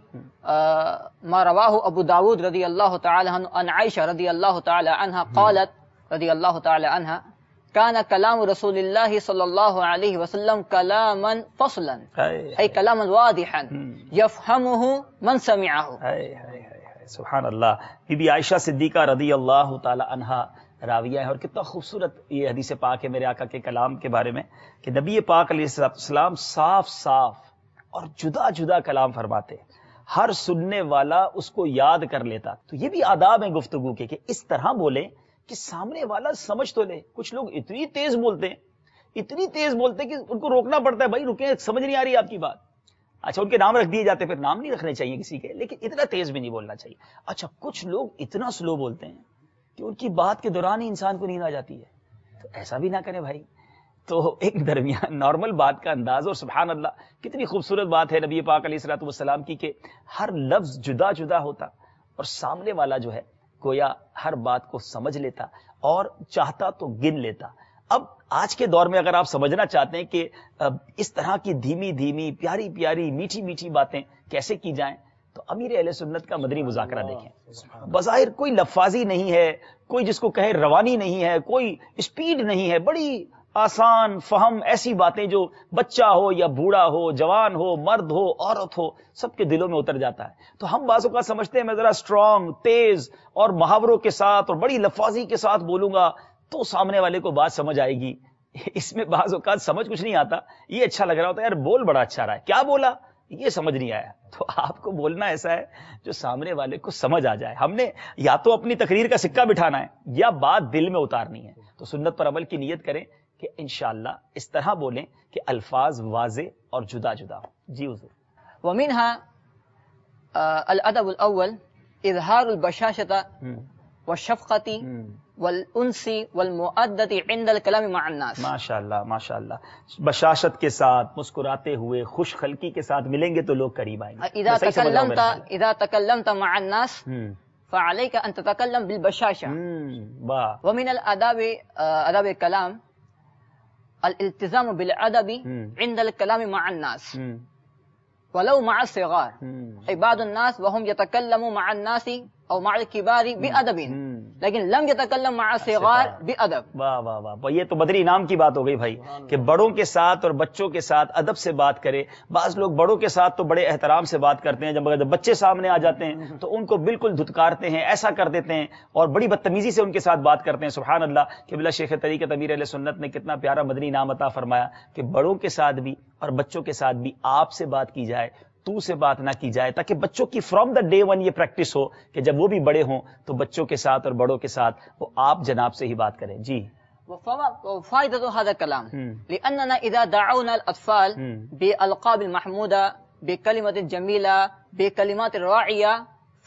ما رواہ ابو داود رضی اللہ تعالی عنہ عن عائشہ رضی اللہ تعالی عنہ قالت رضی اللہ تعالی عنہ كان كلام رسول اللہ صلی اللہ علیہ وسلم کلاما فصلا ای کلاما واضحا یفہمہ من سمعہ. سبحان اللہ. بی بی عائشہ صدیقہ رضی اللہ تعالی عنہا راویہ ہے, اور کتنا خوبصورت یہ حدیث پاک ہے میرے آقا کے کلام کے بارے میں کہ نبی پاک علیہ السلام صاف صاف اور جدا جدا کلام فرماتے, ہر سننے والا اس کو یاد کر لیتا. تو یہ بھی آداب ہیں گفتگو کے کہ اس طرح بولیں کہ سامنے والا سمجھ تو لے. کچھ لوگ اتنی تیز بولتے ہیں, اتنی تیز بولتے ہیں کہ ان کو روکنا پڑتا ہے, بھائی رکیں, سمجھ نہیں آ رہی آپ کی بات. اچھا ان کے نام رکھ دیے جاتے, پھر نام نہیں رکھنے چاہیے کسی کے, لیکن اتنا تیز بھی نہیں بولنا چاہیے. اچھا کچھ لوگ اتنا سلو بولتے ہیں کہ ان کی بات کے دوران ہی انسان کو نیند آ جاتی ہے, تو ایسا بھی نہ کریں بھائی. تو ایک درمیان نارمل بات کا انداز, اور سبحان اللہ کتنی خوبصورت بات ہے نبی پاک علیہ الصلوۃ والسلام کی کہ ہر لفظ جدا جدا ہوتا اور سامنے والا جو ہے گویا ہر بات کو سمجھ لیتا اور چاہتا تو گن لیتا. اب آج کے دور میں اگر آپ سمجھنا چاہتے ہیں کہ اس طرح کی دھیمی دھیمی پیاری پیاری میٹھی میٹھی باتیں کیسے کی جائیں, تو امیر اہل سنت کا مدنی مذاکرہ دیکھیں. بظاہر کوئی لفاظی نہیں ہے, کوئی جس کو کہے روانی نہیں ہے, کوئی اسپیڈ نہیں ہے, بڑی آسان فہم ایسی باتیں جو بچہ ہو یا بوڑھا ہو, جوان ہو, مرد ہو, عورت ہو, سب کے دلوں میں اتر جاتا ہے. تو ہم بعض اوقات سمجھتے ہیں میں ذرا اسٹرانگ, تیز اور محاوروں کے ساتھ اور بڑی لفاظی کے ساتھ بولوں گا تو سامنے والے کو بات سمجھ آئے گی. اس میں بعض اوقات سمجھ کچھ نہیں آتا, یہ اچھا لگ رہا ہوتا ہے, یار بول بڑا اچھا رہا ہے, کیا بولا یہ سمجھ نہیں آیا. تو آپ کو بولنا ایسا ہے جو سامنے والے کو سمجھ آ جائے. ہم نے یا تو اپنی تقریر کا سکہ بٹھانا ہے یا بات دل میں اتارنی ہے. تو سنت پر عمل کی نیت کریں کہ انشاءاللہ اس طرح بولیں کہ الفاظ واضح اور جدا جدا ہوں. جی حضور. ومنها الادب الاول اظہار البشاشة والشفقة والانس والمؤدة عند الكلام مع الناس. ماشاء اللہ ماشاء اللہ. بشاشت کے ساتھ، مسکراتے ہوئے، خوش خلقی کے ساتھ ملیں گے تو لوگ قریب آئیں گے. اذا تکلمت اذا تکلمت مع الناس فعليك ان تتكلم بالبشاشة. واہ. ومن الاداب اداب الكلام الالتزام بالادب عند الكلام مع الناس ولو مع الصغار. اي بعض الناس وهم يتكلموا مع الناس او مع الكبار بادب لیکن لم يتكلم مع الصغار بادب. واہ واہ واہ. یہ تو بدری انعام کی بات ہو گئی بھائی کہ بڑوں کے ساتھ اور بچوں کے ساتھ ادب سے بات کرے. بعض لوگ بڑوں کے ساتھ تو بڑے احترام سے بات کرتے ہیں، جب بچے سامنے آ جاتے ہیں تو ان کو بالکل دھتکارتے ہیں، ایسا کر دیتے ہیں اور بڑی بدتمیزی سے ان کے ساتھ بات کرتے ہیں. سبحان اللہ کہ بلا شیخ طریقت امیر اہل سنت نے کتنا پیارا مدنی انعام عطا فرمایا کہ بڑوں کے ساتھ بھی اور بچوں کے ساتھ بھی آپ سے بات کی جائے، تو سے بات نہ کی جائے، تاکہ بچوں کی فرام دا ڈے ون یہ پریکٹس ہو کہ جب وہ بھی بڑے ہوں تو بچوں کے ساتھ اور بڑوں کے ساتھ وہ آپ جناب سے ہی بات کریں. جی. وفائدة هذا الكلام لأننا إذا دعونا الأطفال بألقاب المحمودة بكلمة جميلة بكلمات راعية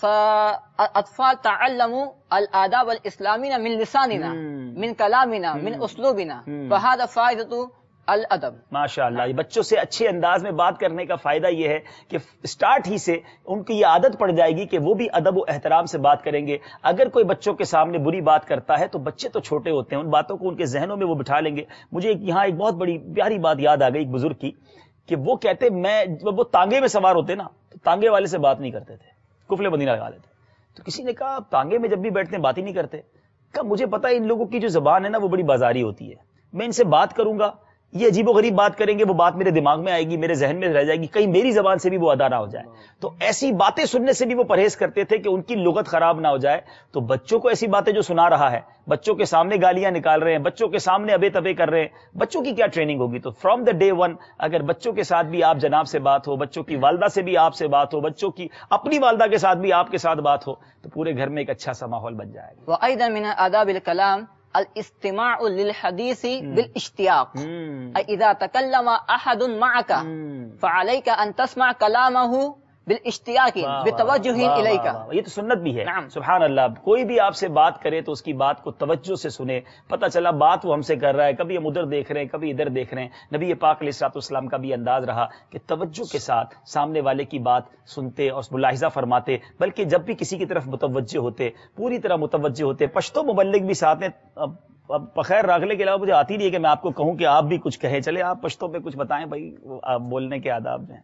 فالأطفال تعلموا الآداب الإسلامية من لساننا من كلامنا من أسلوبنا فهذا فائدة الادب. ماشاء اللہ. بچوں سے اچھے انداز میں بات کرنے کا فائدہ یہ ہے کہ اسٹارٹ ہی سے ان کی یہ عادت پڑ جائے گی کہ وہ بھی ادب و احترام سے بات کریں گے. اگر کوئی بچوں کے سامنے بری بات کرتا ہے تو بچے تو چھوٹے ہوتے ہیں، ان باتوں کو ان کے ذہنوں میں وہ بٹھا لیں گے. مجھے یہاں ایک بہت بڑی پیاری بات یاد آ گئی ایک بزرگ کی کہ وہ کہتے میں جب وہ تانگے میں سوار ہوتے نا تو تانگے والے سے بات نہیں کرتے تھے، کفل بندی لگا لیتے. تو کسی نے کہا تانگے میں جب بھی بیٹھتے ہیں بات ہی نہیں کرتے. کہا مجھے پتا ہے ان لوگوں کی جو زبان ہے نا وہ بڑی بازاری ہوتی ہے، میں ان سے بات کروں گا یہ عجیب و غریب بات کریں گے، وہ بات میرے دماغ میں آئے گی، میرے ذہن میں رہ جائے گی، کہیں میری زبان سے بھی وہ ادا نہ ہو جائے. تو ایسی باتیں سننے سے بھی وہ پرہیز کرتے تھے کہ ان کی لغت خراب نہ ہو جائے. تو بچوں کو ایسی باتیں جو سنا رہا ہے، بچوں کے سامنے گالیاں نکال رہے ہیں، بچوں کے سامنے ابے تبے کر رہے ہیں، بچوں کی کیا ٹریننگ ہوگی؟ تو فرام دا ڈے ون اگر بچوں کے ساتھ بھی آپ جناب سے بات ہو، بچوں کی والدہ سے بھی آپ سے بات ہو، بچوں کی اپنی والدہ کے ساتھ بھی آپ کے ساتھ بات ہو، تو پورے گھر میں ایک اچھا سا ماحول بن جائے گا. وأيضا من آداب الكلام الاستماع للحديث بالاشتياق. اذا تكلم احد معك فعليك ان تسمع كلامه بالاشتياق بتوجه اليك. یہ تو سنت بھی ہے. سبحان اللہ. کوئی بھی آپ سے بات کرے تو اس کی بات کو توجہ سے سنے. پتہ چلا بات وہ ہم سے کر رہا ہے، کبھی ہم ادھر دیکھ رہے ہیں کبھی ادھر دیکھ رہے ہیں. نبی پاک علیہ الصلوۃ والسلام کا بھی انداز رہا کہ توجہ کے ساتھ سامنے والے کی بات سنتے اور ملاحظہ فرماتے، بلکہ جب بھی کسی کی طرف متوجہ ہوتے پوری طرح متوجہ ہوتے. پشتو مبلغ بھی ساتھ ہیں. اب بخیر راغلے کے علاوہ مجھے آتی نہیں ہے کہ میں آپ کو کہوں کہ آپ بھی کچھ کہیں. چلے آپ پشتو پہ کچھ بتائیں بھائی، آپ بولنے کے آداب ہیں.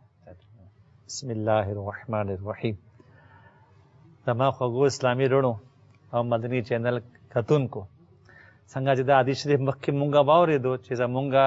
بسم اللہ الرحمن الرحیم. تمام خوگو اسلامی رونو اور مدنی چینل خاتون کو سنگا جدا حدیث شریف مکھی مونگا باورے دو چیزا مونگا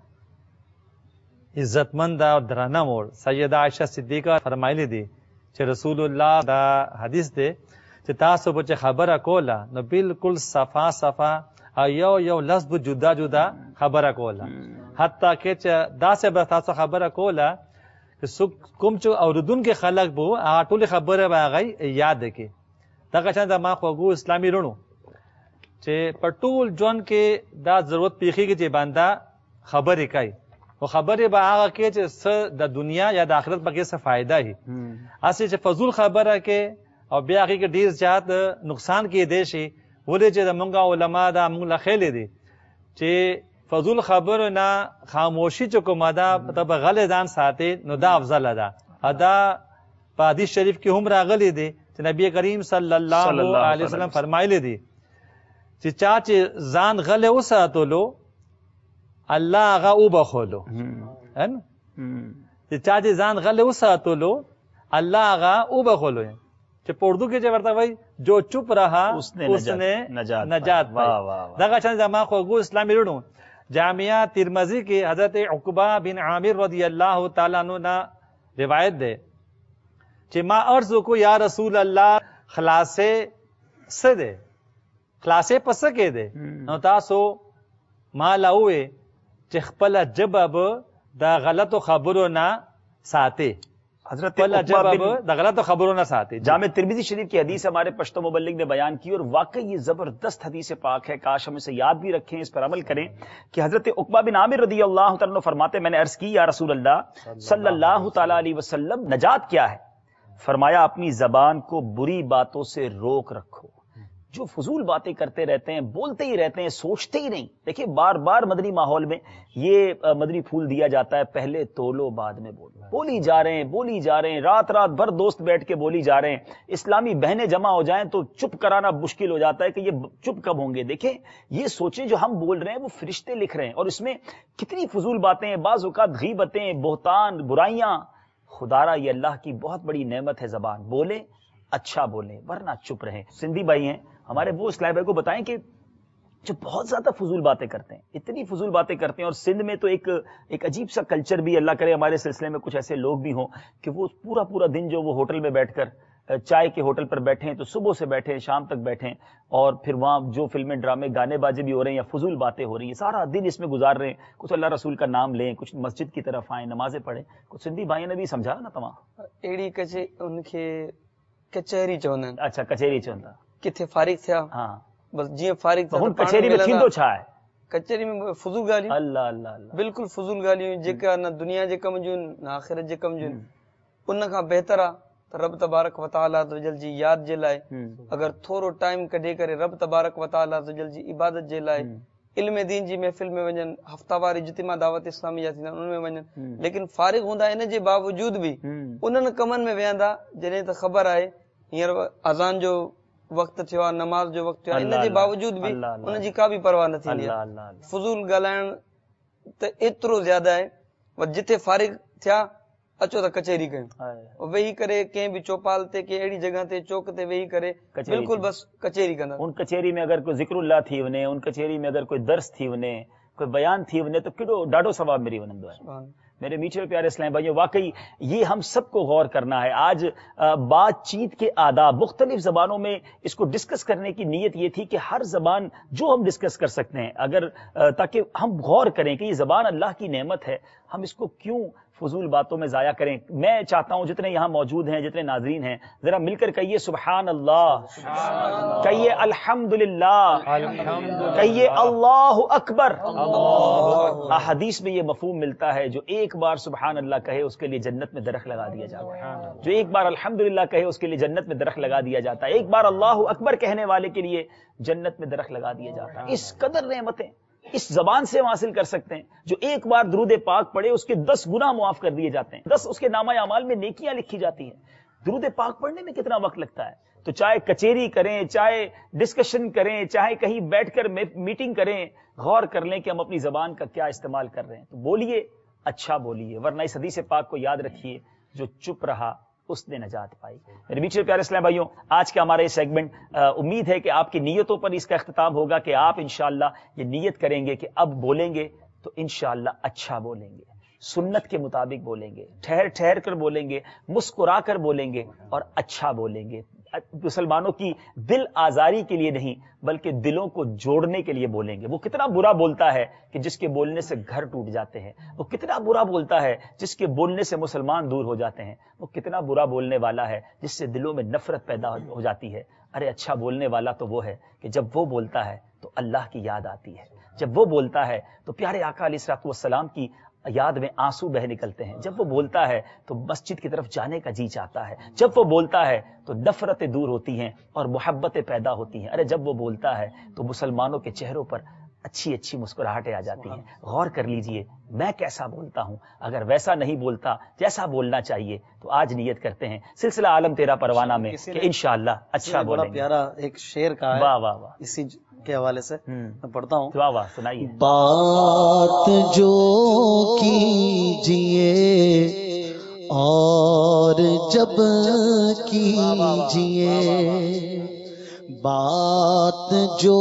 عزت مند اور درانا موڑ سیدہ عائشہ صدیقہ فرمائلی دی چھ رسول اللہ دا حدیث دے چھ تاسو بچ خبر کولا نو بالکل صفا صفا ایو یو لفظ جدا جدا خبر کولا حتی کہ چھ دا سے بتاسو خبر کولا کوم چې اوردونکو خلک بو هغه ټول خبره به هغه یاد کړي. دغه شان د ما خوږو اسلامي رونو چې په ټول ژوند کې دا ضرورت پیښیږي چې بنده خبرې کوي، او خبرې به هغه کوي چې څه د دنیا یا د آخرت پکې څه فایده وي. هسې چې فضول خبره کوي او بیا هغې کې ډېر زیات نقصان کېدی شي. ولې چې زمونږ علما دا موږ له ښیلی دي چې فضول خبرو نه خاموشي چې کومه ده ته به غلی ځان ساتې نو دا افضله ده. دا په حدیث شریف کې هم راغلی دی چې نبی کریم صلی الله علیه وسلم فرمایلی دی چې چا چې ځان غلی وساتلو الله هغه وبخولو. چې چا چې ځان غلی وساتلو الله هغه وبخولو. چې په اردو کې چې ورته وایي جو چپ رہا اس نے نجات پائی. دغه شان زما خوږو اسلامي رونو جامعہ ترمذی کی حضرت عقبہ بن عامر رضی اللہ تعالیٰ عنہ نا روایت دے کہ ما عرض کو یا رسول اللہ خلاصے سے دے خلاصے پسکے دے نو تاسو ما لاوے چې خپل جبب دا غلط خبرو نا ساتے حضرت جب اب غلط خبروں نہ ساتھی. جامع ترمذی شریف کی حدیث ہمارے پشتو مبلغ نے بیان کی اور واقعی یہ زبردست حدیث پاک ہے, کاش ہم اسے یاد بھی رکھیں, اس پر عمل کریں. کہ حضرت عقبہ بن عامر رضی اللہ تعالیٰ عنہ فرماتے, میں نے عرض کی یا رسول اللہ صلی اللہ تعالی علیہ وسلم نجات کیا ہے؟ فرمایا اپنی زبان کو بری باتوں سے روک رکھو. جو فضول باتیں کرتے رہتے ہیں, بولتے ہی رہتے ہیں, سوچتے ہی نہیں. دیکھیں بار بار مدنی ماحول میں یہ مدنی پھول دیا جاتا ہے, پہلے تولو بعد میں بولو. بولی جا رہے ہیں بولی جا رہے ہیں رات رات بھر دوست بیٹھ کے بولی جا رہے ہیں. اسلامی بہنیں جمع ہو جائیں تو چپ کرانا مشکل ہو جاتا ہے کہ یہ چپ کب ہوں گے. دیکھیں یہ سوچیں جو ہم بول رہے ہیں وہ فرشتے لکھ رہے ہیں, اور اس میں کتنی فضول باتیں ہیں, بعض اوقات غیبتیں, بہتان, برائیاں. خدارا یہ اللہ کی بہت بڑی نعمت ہے زبان. بولے اچھا بولیں ورنہ چپ رہیں. سندھی بھائی ہیں ہمارے, وہ اسلام بھائی کو بتائیں کہ جو بہت زیادہ فضول باتیں کرتے ہیں, اتنی فضول باتیں کرتے ہیں. اور سندھ میں تو ایک ایک عجیب سا کلچر بھی, اللہ کرے ہمارے سلسلے میں کچھ ایسے لوگ بھی ہوں کہ وہ پورا پورا دن جو وہ ہوٹل میں بیٹھ کر, چائے کے ہوٹل پر بیٹھے ہیں تو صبح سے بیٹھے ہیں شام تک بیٹھے ہیں, اور پھر وہاں جو فلمیں ڈرامے گانے بازے بھی ہو رہے ہیں یا فضول باتیں ہو رہی ہیں, سارا دن اس میں گزار رہے ہیں. کچھ اللہ رسول کا نام لیں, کچھ مسجد کی طرف آئیں, نمازیں پڑھیں. کچھ سندھی بھائیوں نے بھی سمجھا نا تمام ایڑی کچے ان کے کچہری چوندا. اچھا کچہری چوندا کتھے فارغ تھیا, ہاں بس جی فارغ تھا کچہری میں تھیندو چھا ہے. کچہری میں فضول گالیوں, اللہ اللہ اللہ بالکل فضول گالیوں जेका نہ دنیا जे कम जूं न आखिरत जे कम जूं. उन खां बहितर आहे त रब तबारक व तआला जल जी याद जे लाइ अगर थोरो टाइम कढी करे रब तबारक व तआला जल जी इबादत जे लाइ इल्म दीन जी महफ़िल में वञनि, हफ़्तावारी इज्तिमा दावत इस्लामी जा थींदा उन में वञनि, लेकिन फारिग हूंदा इन जे बावजूद बि उन्हनि कमनि में वेहंदा जॾहिं त ख़बर आहे हींअर अज़ान जो वक़्तु थियो आहे, नमाज़ जो वक़्तु थियो आहे, इन जे बावजूद बि उन जी का बि परवाह न थींदी आहे. फज़ूल ॻाल्हाइण त एतिरो ज़्यादा आहे, जिथे फारिग थिया अचो त कचहरी कयूं, वेही करे कंहिं बि चौपाल ते कंहिं अहिड़ी जॻह ते चौक ते वेही करे बिल्कुलु बस कचहरी कंदा. उन कचहरी में अगर कोई ज़िक्रुल्लाह थी वञे, उन कचहरी में अगर कोई दर्स थी वञे, कोई बयान थी वञे, तो केॾो ॾाढो सवाब मिली वञंदो आहे. मेरे मीठे प्यारे इस्लाम भाइयों, वाकई ये हम सबको गौर करना है. आज बातचीत के आदाब मुख्तलिफ जबानों में इसको डिस्कस करने की नीयत ये थी कि हर जबान जो हम डिस्कस कर सकते हैं, अगर ताकि हम गौर करें कि ये जबान अल्लाह की नेमत है, हम इसको क्यों फजूल बातों में जाया करें. मैं चाहता हूं जितने यहाँ मौजूद हैं, जितने नाजरीन हैं, जरा मिलकर कहिए सुबहान अल्लाह, कहिए अल्हम्दुलिल्लाह, कहिए अल्लाहु अकबर. हदीस में ये मफहूम मिलता है, जो एक बार सुबहान अल्लाह कहे उसके लिए जन्नत में दरख्त लगा दिया जाता है, जो एक बार अल्हम्दुलिल्लाह कहे उसके लिए जन्नत में दरख्त लगा दिया जाता है, एक बार अल्लाहु अकबर कहने वाले के लिए जन्नत में दरख्त लगा दिया जाता है. इस कदर नेमतें इस जबान से हम हासिल कर सकते हैं. जो एक बार दुरूद पाक पढ़े उसके दस गुनाह मुआफ कर दिए जाते हैं, दस उसके नामा अमाल में नेकियां लिखी जाती हैं. दुरूद पाक पढ़ने में कितना वक्त लगता है. तो चाहे कचेरी करें, चाहे डिस्कशन करें, चाहे कहीं बैठकर मीटिंग करें, गौर कर लें कि हम अपनी जबान का क्या इस्तेमाल कर रहे हैं. तो बोलिए अच्छा बोलिए, वरना इस हदीस पाक को याद रखिए, जो चुप रहा उसने नजात पाई. मेरे मीठे प्यारे इस्लाम भाइयों, आज का हमारा ये सेगमेंट उम्मीद है कि आपकी नीयतों पर इसका इख्तिताम होगा कि आप इंशाअल्लाह ये नीयत करेंगे कि अब बोलेंगे तो इंशाअल्लाह अच्छा बोलेंगे, सुन्नत के मुताबिक बोलेंगे, ठहर ठहर कर बोलेंगे, मुस्कुरा कर बोलेंगे और अच्छा बोलेंगे. मुसलमानों की दिल आजारी के लिए नहीं बल्कि दिलों को जोड़ने के लिए बोलेंगे. वो कितना बुरा बोलता है कि जिसके बोलने से घर टूट जाते हैं, वो कितना बुरा बोलता है जिसके बोलने से मुसलमान दूर हो जाते हैं, वो कितना बुरा बोलने वाला है जिससे दिलों में नफरत पैदा हो जाती है. अरे अच्छा बोलने वाला तो वो है कि जब वो बोलता है तो अल्लाह की याद आती है, जब वो बोलता है तो प्यारे आका अलैहिस्सलातु वस्सलाम की याद में आंसू बह निकलते हैं, जब वो बोलता है तो मस्जिद की तरफ जाने का जी चाहता है, जब वो बोलता है तो नफरतें दूर होती हैं और मोहब्बतें पैदा होती हैं. अरे जब वो बोलता है तो मुसलमानों के चेहरों पर अच्छी अच्छी मुस्कुराहटें आ जाती हैं. गौर कर लीजिए मैं कैसा बोलता हूं. अगर वैसा नहीं बोलता जैसा बोलना चाहिए तो आज नियत करते हैं सिलसिला आलम तेरा परवाना में कि इंशाअल्लाह अच्छा बोलेंगे. प्यारा एक शेर का है, वाह वाह वाह, इसी के हवाले से मैं पढ़ता हूँ. वाह वाह, सुनाइए. बात जो कीजिए और जब कीजिए, बात जो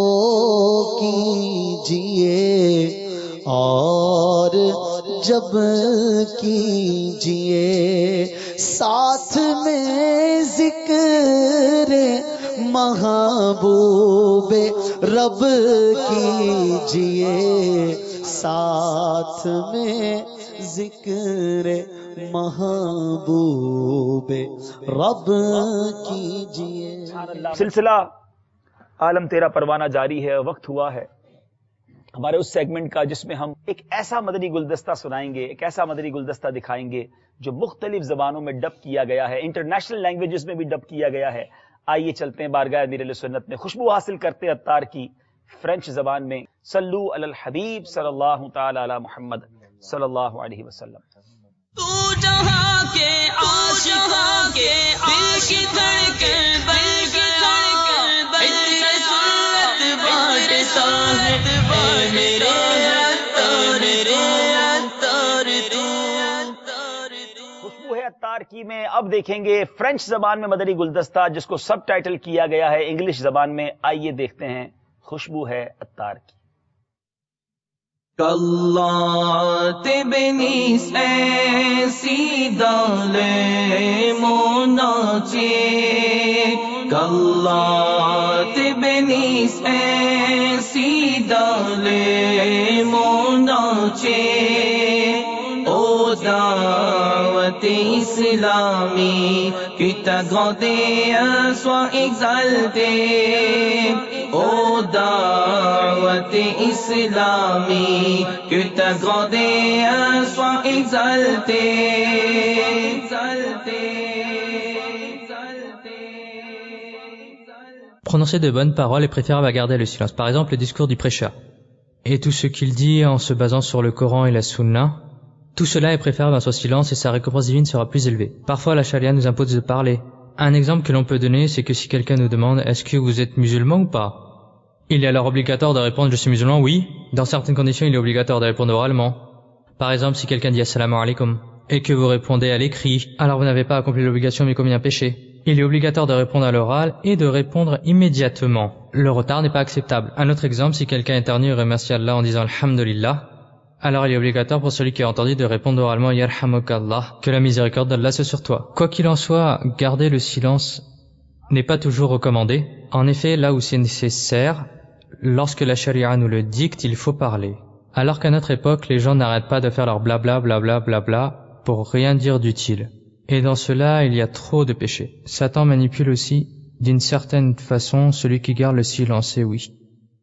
कीजिए और जब कीजिए, साथ में जिक्र महबूबे रब कीजिए, साथ में जिक्र महबूबे रब कीजिए। सिलसिला आलम तेरा परवाना जारी है। वक्त हुआ है हमारे उस सेगमेंट का जिसमें हम एक ऐसा मदनी गुलदस्ता सुनाएंगे, एक ऐसा मदनी गुलदस्ता दिखाएंगे जो मुख्तलिफ जबानों में डब किया गया है, इंटरनेशनल लैंग्वेजेस में भी डब किया गया है। आइए चलते हैं बारगाह अमीर अहले सुन्नत में, खुशबू हासिल करते हैं अत्तार की फ्रेंच जबान में। सल्लू अलल हबीब सल्लल्लाहु तआला अला मुहम्मद सल्लल्लाहु अलैहि वसल्लम। तू जहां के आशिकां के दिल की धड़कन बन गया, इतने सुन्नत बांटता है मेरे अत्तार, मेरे अत्तार तू। खुशबू है अत्तार की में अब देखेंगे फ्रेंच जबान में मदनी गुलदस्ता जिसको सब टाइटल किया गया है इंग्लिश जबान में। आइए देखते हैं खुशबू है अत्तार की। कल्लात बेनीस ऐसी दाले मोनाचे, कल्लात बेनीस ऐसी दाले मोनाचे, ओ Dawat Islami qui t'a grandi sois exalté, ô da'wat islami que t'a grandi sois exalté, exalté, exalté. Prononcer de bonnes paroles est préférable à garder le silence. Par exemple, le discours du prêcheur et tout ce qu'il dit en se basant sur le Coran et la Sunna. Tout cela est préférable à son silence et sa récompense divine sera plus élevée. Parfois, la charia nous impose de parler. Un exemple que l'on peut donner, c'est que si quelqu'un nous demande « Est-ce que vous êtes musulman ou pas ?» Il est alors obligatoire de répondre « Je suis musulman, oui ». Dans certaines conditions, il est obligatoire de répondre oralement. Par exemple, si quelqu'un dit « Assalamu alaikum » et que vous répondez à l'écrit, alors vous n'avez pas accompli l'obligation mais commis un péché. Il est obligatoire de répondre à l'oral et de répondre immédiatement. Le retard n'est pas acceptable. Un autre exemple, si quelqu'un éternue et remercie Allah en disant « Alhamdulillah », alors il est obligatoire pour celui qui a entendu de répondre oralement « Yarhamukallah », que la miséricorde d'Allah soit sur toi. Quoi qu'il en soit, garder le silence n'est pas toujours recommandé. En effet, là où c'est nécessaire, lorsque la charia nous le dicte, il faut parler. Alors qu'à notre époque, les gens n'arrêtent pas de faire leur blabla, blabla, blabla, pour rien dire d'utile. Et dans cela, il y a trop de péchés. Satan manipule aussi, d'une certaine façon, celui qui garde le silence, et oui.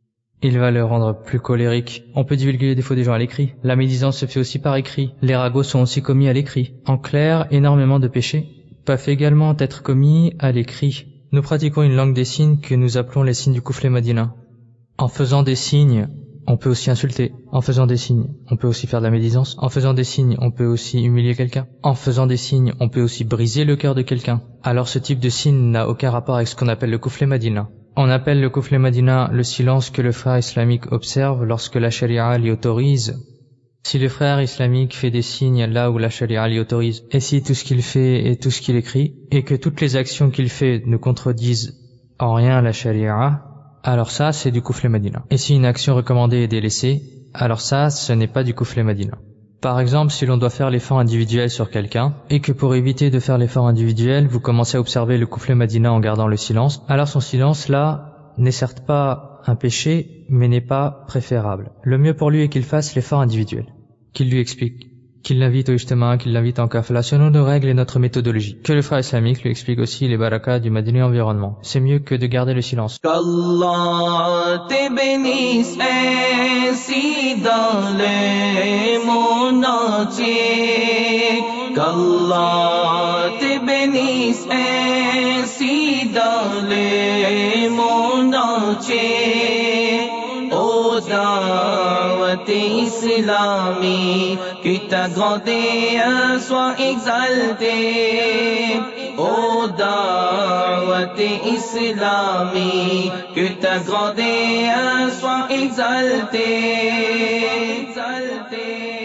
Il va le rendre plus colérique. On peut divulguer les défauts des gens à l'écrit. La médisance se fait aussi par écrit. Les ragots sont aussi commis à l'écrit. En clair, énormément de péchés peuvent également être commis à l'écrit. Nous pratiquons une langue des signes que nous appelons les signes du couflet madina. En faisant des signes, on peut aussi insulter. En faisant des signes, on peut aussi faire de la médisance. En faisant des signes, on peut aussi humilier quelqu'un. En faisant des signes, on peut aussi briser le cœur de quelqu'un. Alors ce type de signe n'a aucun rapport avec ce qu'on appelle le couflet madina. On appelle le couflet madina le silence que le frère islamique observe lorsque la charia l'y autorise. Si le frère islamique fait des signes là où la charia l'y autorise, et si tout ce qu'il fait et tout ce qu'il écrit, et que toutes les actions qu'il fait ne contredisent en rien la charia, alors ça c'est du couflet madina. Et si une action recommandée est délaissée, alors ça ce n'est pas du couflet madina. Par exemple, si l'on doit faire l'effort individuel sur quelqu'un, et que pour éviter de faire l'effort individuel, vous commencez à observer le couflet madina en gardant le silence, alors son silence là n'est certes pas un péché, mais n'est pas préférable. Le mieux pour lui est qu'il fasse l'effort individuel, qu'il lui explique, qu'il l'invite au ijtima, qu'il l'invite en kafala, selon nos règles et notre méthodologie. Que le frère islamique lui explique aussi les barakas du madini environnement. C'est mieux que de garder le silence. Islami qui t'a grandi sois exalté, ô da'wat islami que t'a grandi sois exalté, exalté.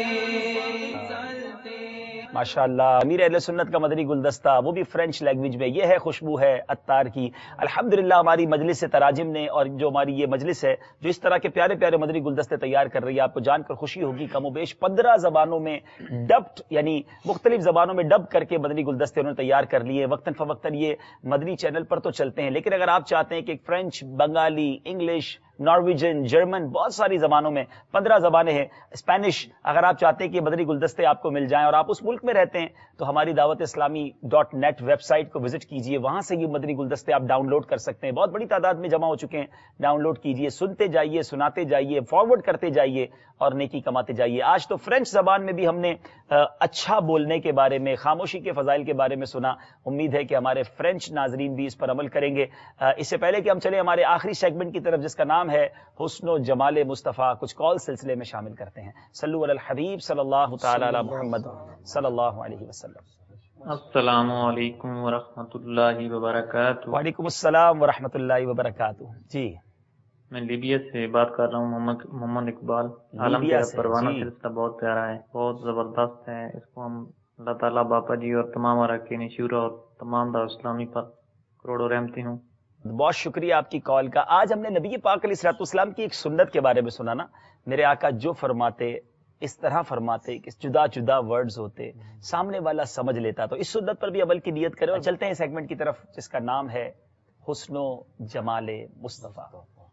माशाअल्लाह अमीर अहले सुन्नत का मदनी गुलदस्ता, वो भी फ्रेंच लैंग्वेज में। ये है खुशबू है अत्तार की। अल्हम्दुलिल्लाह हमारी मजलिस से तराजिम ने और जो हमारी ये मजलिस है जो इस तरह के प्यारे प्यारे मदनी गुलदस्ते तैयार कर रही है, आपको जानकर खुशी होगी कमोबेश पंद्रह जबानों में डब्ड यानी मुख्तलिफ जबानों में डब करके मदनी गुलदस्ते उन्होंने तैयार कर लिए। वक्तन फवक्तन ये मदनी चैनल पर तो चलते हैं, लेकिन अगर आप चाहते हैं कि French, Bengali, English, Norwegian, German, بہت ساری زبانوں میں، پندرہ زبانیں ہیں، اسپینش. اگر آپ چاہتے ہیں کہ مدنی گلدستے آپ کو مل جائیں اور آپ اس ملک میں رہتے ہیں تو ہماری Dawat Islami dot net website کو وزٹ کیجئے، وہاں سے یہ مدنی گلدستے آپ ڈاؤن لوڈ کر سکتے ہیں. بہت بڑی تعداد میں جمع ہو چکے ہیں، ڈاؤن لوڈ کیجئے، سنتے جائیے، سناتے جائیے، فارورڈ کرتے جائیے اور نیکی کماتے جائیے. آج تو فرینچ زبان میں بھی ہم نے اچھا بولنے کے بارے میں، خاموشی کے فضائل کے بارے میں سنا. امید ہے کہ ہمارے فرینچ ناظرین بھی اس پر عمل کریں گے. اس سے پہلے کہ ہم چلیں ہمارے آخری سیگمنٹ کی طرف جس کا نام ہے حسن و جمال مصطفیٰ، کچھ کال سلسلے میں شامل کرتے ہیں. صلو علی الحبیب صلی اللہ تعالی علی محمد صلی اللہ علیہ وسلم. السلام علیکم ورحمۃ اللہ وبرکاتہ. وعلیکم السلام ورحمۃ اللہ وبرکاتہ. جی میں لیبیا سے بات کر رہا ہوں، محمد محمد اقبال. عالم کا پروانہ سلسلہ بہت پیارا ہے، بہت زبردست ہے. اس کو ہم اللہ تعالیٰ باپا جی اور تمام اراکین شورا اور تمام دعوت اسلامی پر کروڑوں رحمتی ہوں. بہت شکریہ آپ کی کال کا. آج ہم نے نبی پاک علیہ الصلوۃ والسلام کی ایک سنت کے بارے میں سنا نا. میرے آقا جو فرماتے اس طرح فرماتے کہ جدا جدا ورڈز ہوتے، سامنے والا سمجھ لیتا. تو اس سنت پر بھی عمل کی نیت کریں اور چلتے ہیں سیگمنٹ کی طرف جس کا نام ہے حسن و جمال مصطفیٰ.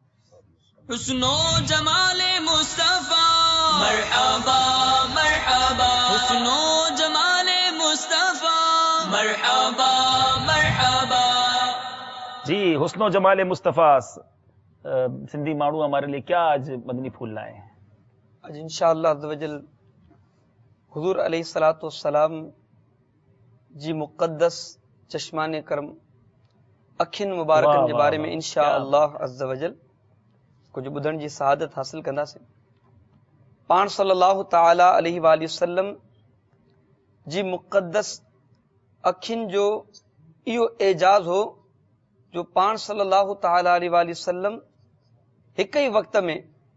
حسن و جمال مصطفیٰ مرحبا مرحبا، حسن و جمال مصطفیٰ مرحبا مرحبا. جی حسن و جمال مصطفیٰ، سندھی ماڑو ہمارے لیے کیا آج مدنی پھول لائے ہیں؟ آج انشاءاللہ عز و جل حضور علیہ الصلوۃ والسلام جی مقدس چشمان کرم اکھن مبارکن کے بارے میں انشاءاللہ عز و جل کچھ بدھن جی سعادت حاصل کندا سے. پان صلی اللہ تعالی علیہ وآلہ وسلم جی مقدس اکھن جو ایو اعجاز ہو جو پان صلی اللہ تعالی علیہ وآلہ وسلم ایک ہی وقت میں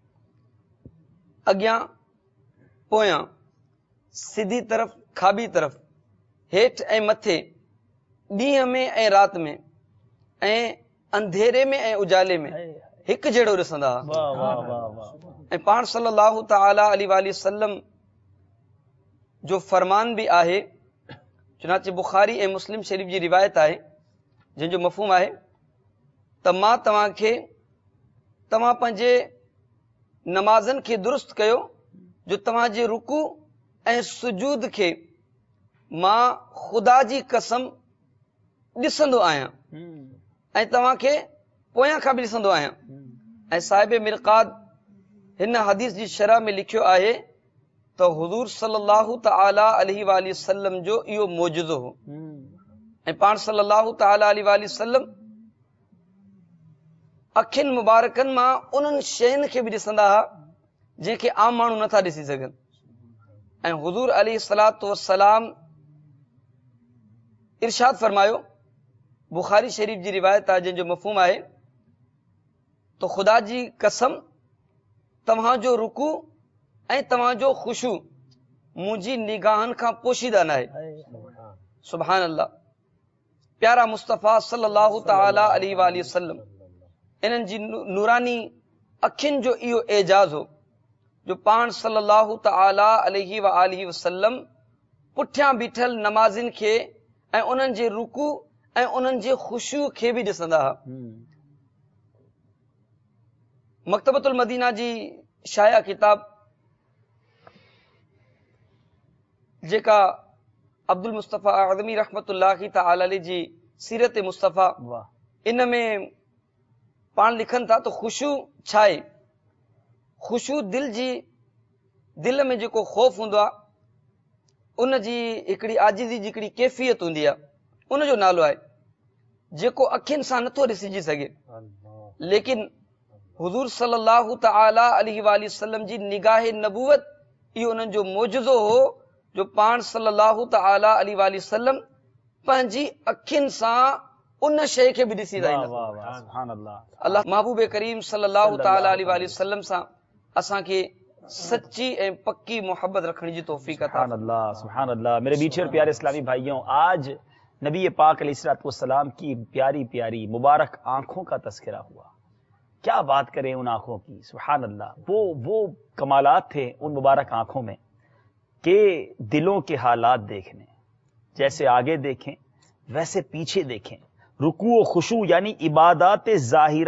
اگیاں پویاں سیدھی طرف کھابی طرف ہیٹھ اے متھے ڈینہں میں اے رات میں اے اندھیرے میں اے اجالے میں ایک جڑو رسندا. اے پان صلی اللہ تعالی علیہ وآلہ وسلم جو فرمان بھی آہے، چنانچہ بخاری اے مسلم شریف جی روایت آہے جن جو مفہوم آہے त मां तव्हांखे तव्हां पंहिंजे नमाज़नि खे दुरुस्त कयो जो तव्हांजे रुकू ऐं सुजूद खे मां ख़ुदा जी कसम ॾिसंदो आहियां ऐं तव्हांखे पोयां खां बि ॾिसंदो आहियां. ऐं साहिब मिरकात हिन हदीस जी शरह में लिखियो आहे त हुज़ूर सल्लल्लाहु तआला अलैहि वआलिहि वसल्लम जो इहो मोजज़ो हो. ऐं पाण सल्लल्लाहु तआला अलैहि वआलिहि वसल्लम अखियुनि मुबारकनि मां उन्हनि शयुनि खे बि ॾिसंदा हुआ जंहिंखे आम माण्हू नथा ॾिसी सघनि. ऐं हुज़ूर अलैहि सलातो वसलाम इरशाद फरमायो, बुखारी शरीफ जी रिवायत आहे जंहिंजो मफ़हूम आहे तो ख़ुदा जी कसम तव्हांजो रुकू ऐं तव्हांजो ख़ुशू मुंहिंजी निगाहनि खां पोशीदा न आहे. सुभान अल्लाह. प्यारा मुस्तफ़ा सल्लल्लाहु तआला अलैहि वआलिहि वसल्लम इन्हनि जी नूरानी अखियुनि जो इहो एजाज़ हो जो पाण सल्लल्लाहु तआला अलैहि वआलिहि वसल्लम पुठियां बीठल नमाज़िन खे ऐं उन्हनि जे रुकू ऐं उन्हनि जे ख़ुशू खे बि ॾिसंदा हुआ. मकतबतुल मदीना जी शाया किताब जेका अब्दुल मुस्तफ़ा आज़मी रहमतुल्लाहि तआला अलैहि जी सीरत मुस्तफ़ा, इन में पाण लिखनि था तो ख़ुशू छा आहे? ख़ुशू दिल जी दिल में जेको ख़ौफ़ हूंदो आहे उन जी हिकिड़ी आजिज़ी जी हिकिड़ी कैफ़ियत हूंदी आहे, उन जो नालो आहे जेको अखियुनि सां नथो ॾिसिजी सघे. लेकिन हुज़ूर सल्लल्लाहु तआला अलैहि वआलिहि वसल्लम जी निगाह नबूवत इहो उन्हनि जो मोजज़ो हो जो पाण सल्लल्लाहु तआला अलैहि वआलिहि वसल्लम पंहिंजी अखियुनि सां उन शइ खे बि ॾिसी रहींदा. अल्लाह महबूब करीम सल्लल्लाहु तआला अलैहि वआलिहि वसल्लम सां असांखे सच्ची ऐं पक्की मोहब्बत रखने की तौफीक अता फरमाए. सुभान अल्लाह, सुभान अल्लाह. मेरे मीठे और प्यारे इस्लामी भाइयों, आज नबी पाक अलैहिस्सलाम की प्यारी प्यारी मुबारक आंखों का तस्करा हुआ. क्या बात करें उन आंखों की. सुभान अल्लाह. वो वो कमालात थे उन मुबारक आंखों में कि दिलों के हालात देखने, जैसे आगे देखें वैसे पीछे देखें. रुकू और खुशू यानी इबादत ज़ाहिरा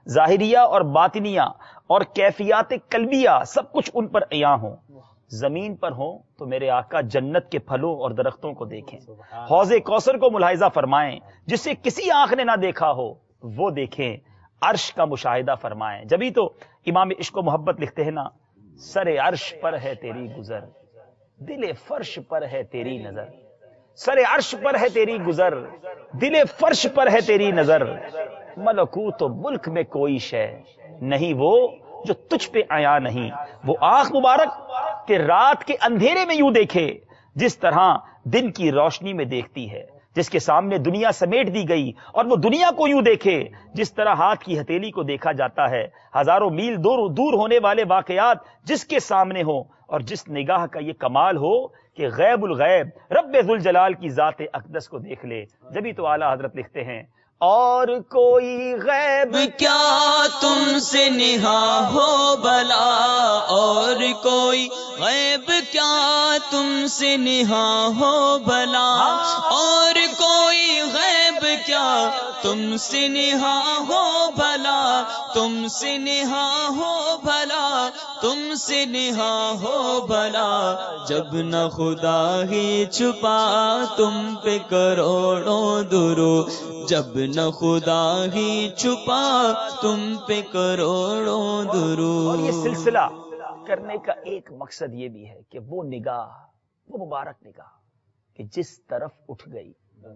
ظاہریہ اور باطنیہ اور کیفیات قلبیہ سب کچھ ان پر عیاں ہوں. زمین پر ہوں تو میرے آقا جنت کے پھلوں اور درختوں کو دیکھیں، حوض کوثر کو ملاحظہ فرمائیں، جسے کسی آنکھ نے نہ دیکھا ہو وہ دیکھیں، عرش کا مشاہدہ فرمائیں. جبھی تو امام عشق و محبت لکھتے ہیں نا، سر عرش پر ہے تیری گزر، دل فرش پر ہے تیری نظر. سر عرش پر ہے تیری گزر، دل فرش پر ہے تیری نظر. ملکوت و ملک میں کوئی شے نہیں وہ جو تجھ پہ عیاں نہیں. وہ آنکھ مبارک کہ رات کے اندھیرے میں یوں دیکھے جس طرح دن کی روشنی میں دیکھتی ہے، جس کے سامنے دنیا سمیٹ دی گئی اور وہ دنیا کو یوں دیکھے جس طرح ہاتھ کی ہتھیلی کو دیکھا جاتا ہے. ہزاروں میل دور دور ہونے والے واقعات جس کے سامنے ہوں اور جس نگاہ کا یہ کمال ہو کہ غیب الغیب رب ذوالجلال کی ذات اقدس کو دیکھ لے. جبھی تو اعلیٰ حضرت لکھتے ہیں، اور کوئی غیب کیا تم سے نہا ہو بھلا، اور کوئی غیب کیا تم سے نہا ہو بھلا، اور کوئی غیب کیا تم سے نہا ہو بھلا، تم سے نہا ہو بھلا، تم سے نہا ہو بھلا. جب نہ خدا ہی چھپا تم پہ کروڑوں درود، جب نہ خدا ہی چھپا تم پہ کروڑوں درود. اور یہ سلسلہ کرنے کا ایک مقصد یہ بھی ہے کہ وہ نگاہ، وہ مبارک نگاہ کہ جس طرف اٹھ گئی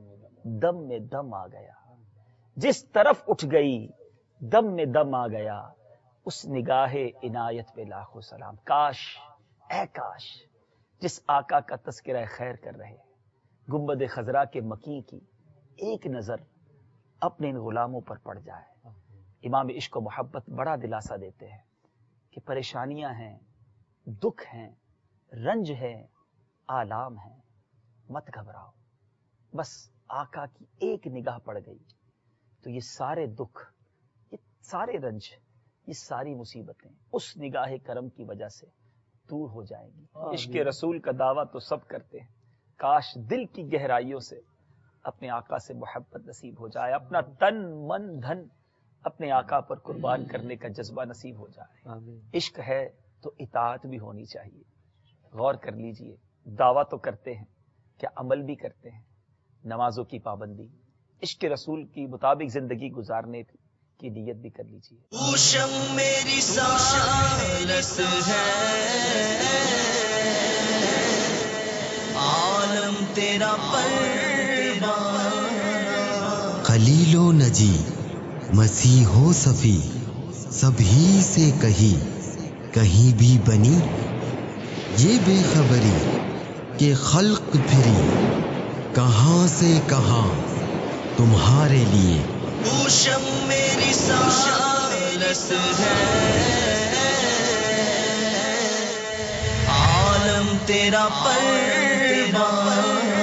دم میں دم آ گیا، جس طرف اٹھ گئی دم میں دم آ گیا، اس نگاہ عنایت پہ لاکھوں سلام. کاش، اے کاش جس آقا کا تذکرہ خیر کر رہے گنبد خضرا کے مکی کی ایک نظر اپنے ان غلاموں پر پڑ جائے. امام عشق و محبت بڑا دلاسا دیتے ہیں کہ پریشانیاں ہیں، دکھ ہیں، رنج ہے، آلام ہیں، مت گھبراؤ. بس آقا کی ایک نگاہ پڑ گئی تو یہ سارے دکھ، یہ سارے رنج، یہ ساری مصیبتیں اس نگاہ کرم کی وجہ سے دور ہو جائیں گی. عشق رسول کا دعویٰ تو سب کرتے ہیں، کاش دل کی گہرائیوں سے اپنے آقا سے محبت نصیب ہو جائے، اپنا تن من دھن اپنے آقا پر قربان کرنے کا جذبہ نصیب ہو جائے. عشق ہے تو اطاعت بھی ہونی چاہیے. غور کر لیجئے، دعویٰ تو کرتے ہیں، کیا عمل بھی کرتے ہیں؟ نمازوں کی پابندی، عشق رسول کی مطابق زندگی گزارنے کی نیت بھی کر لیجئے. اوشم میری سالس ہے، عالم تیرا پروانہ. خلیل و نجی، مسیح و صفی، سبھی سے کہی کہیں بھی بنی یہ بے خبری کہ خلق پھری کہاں سے کہاں تمہارے لیے. اوشم میری سالس ہے، عالم تیرا پروانہ.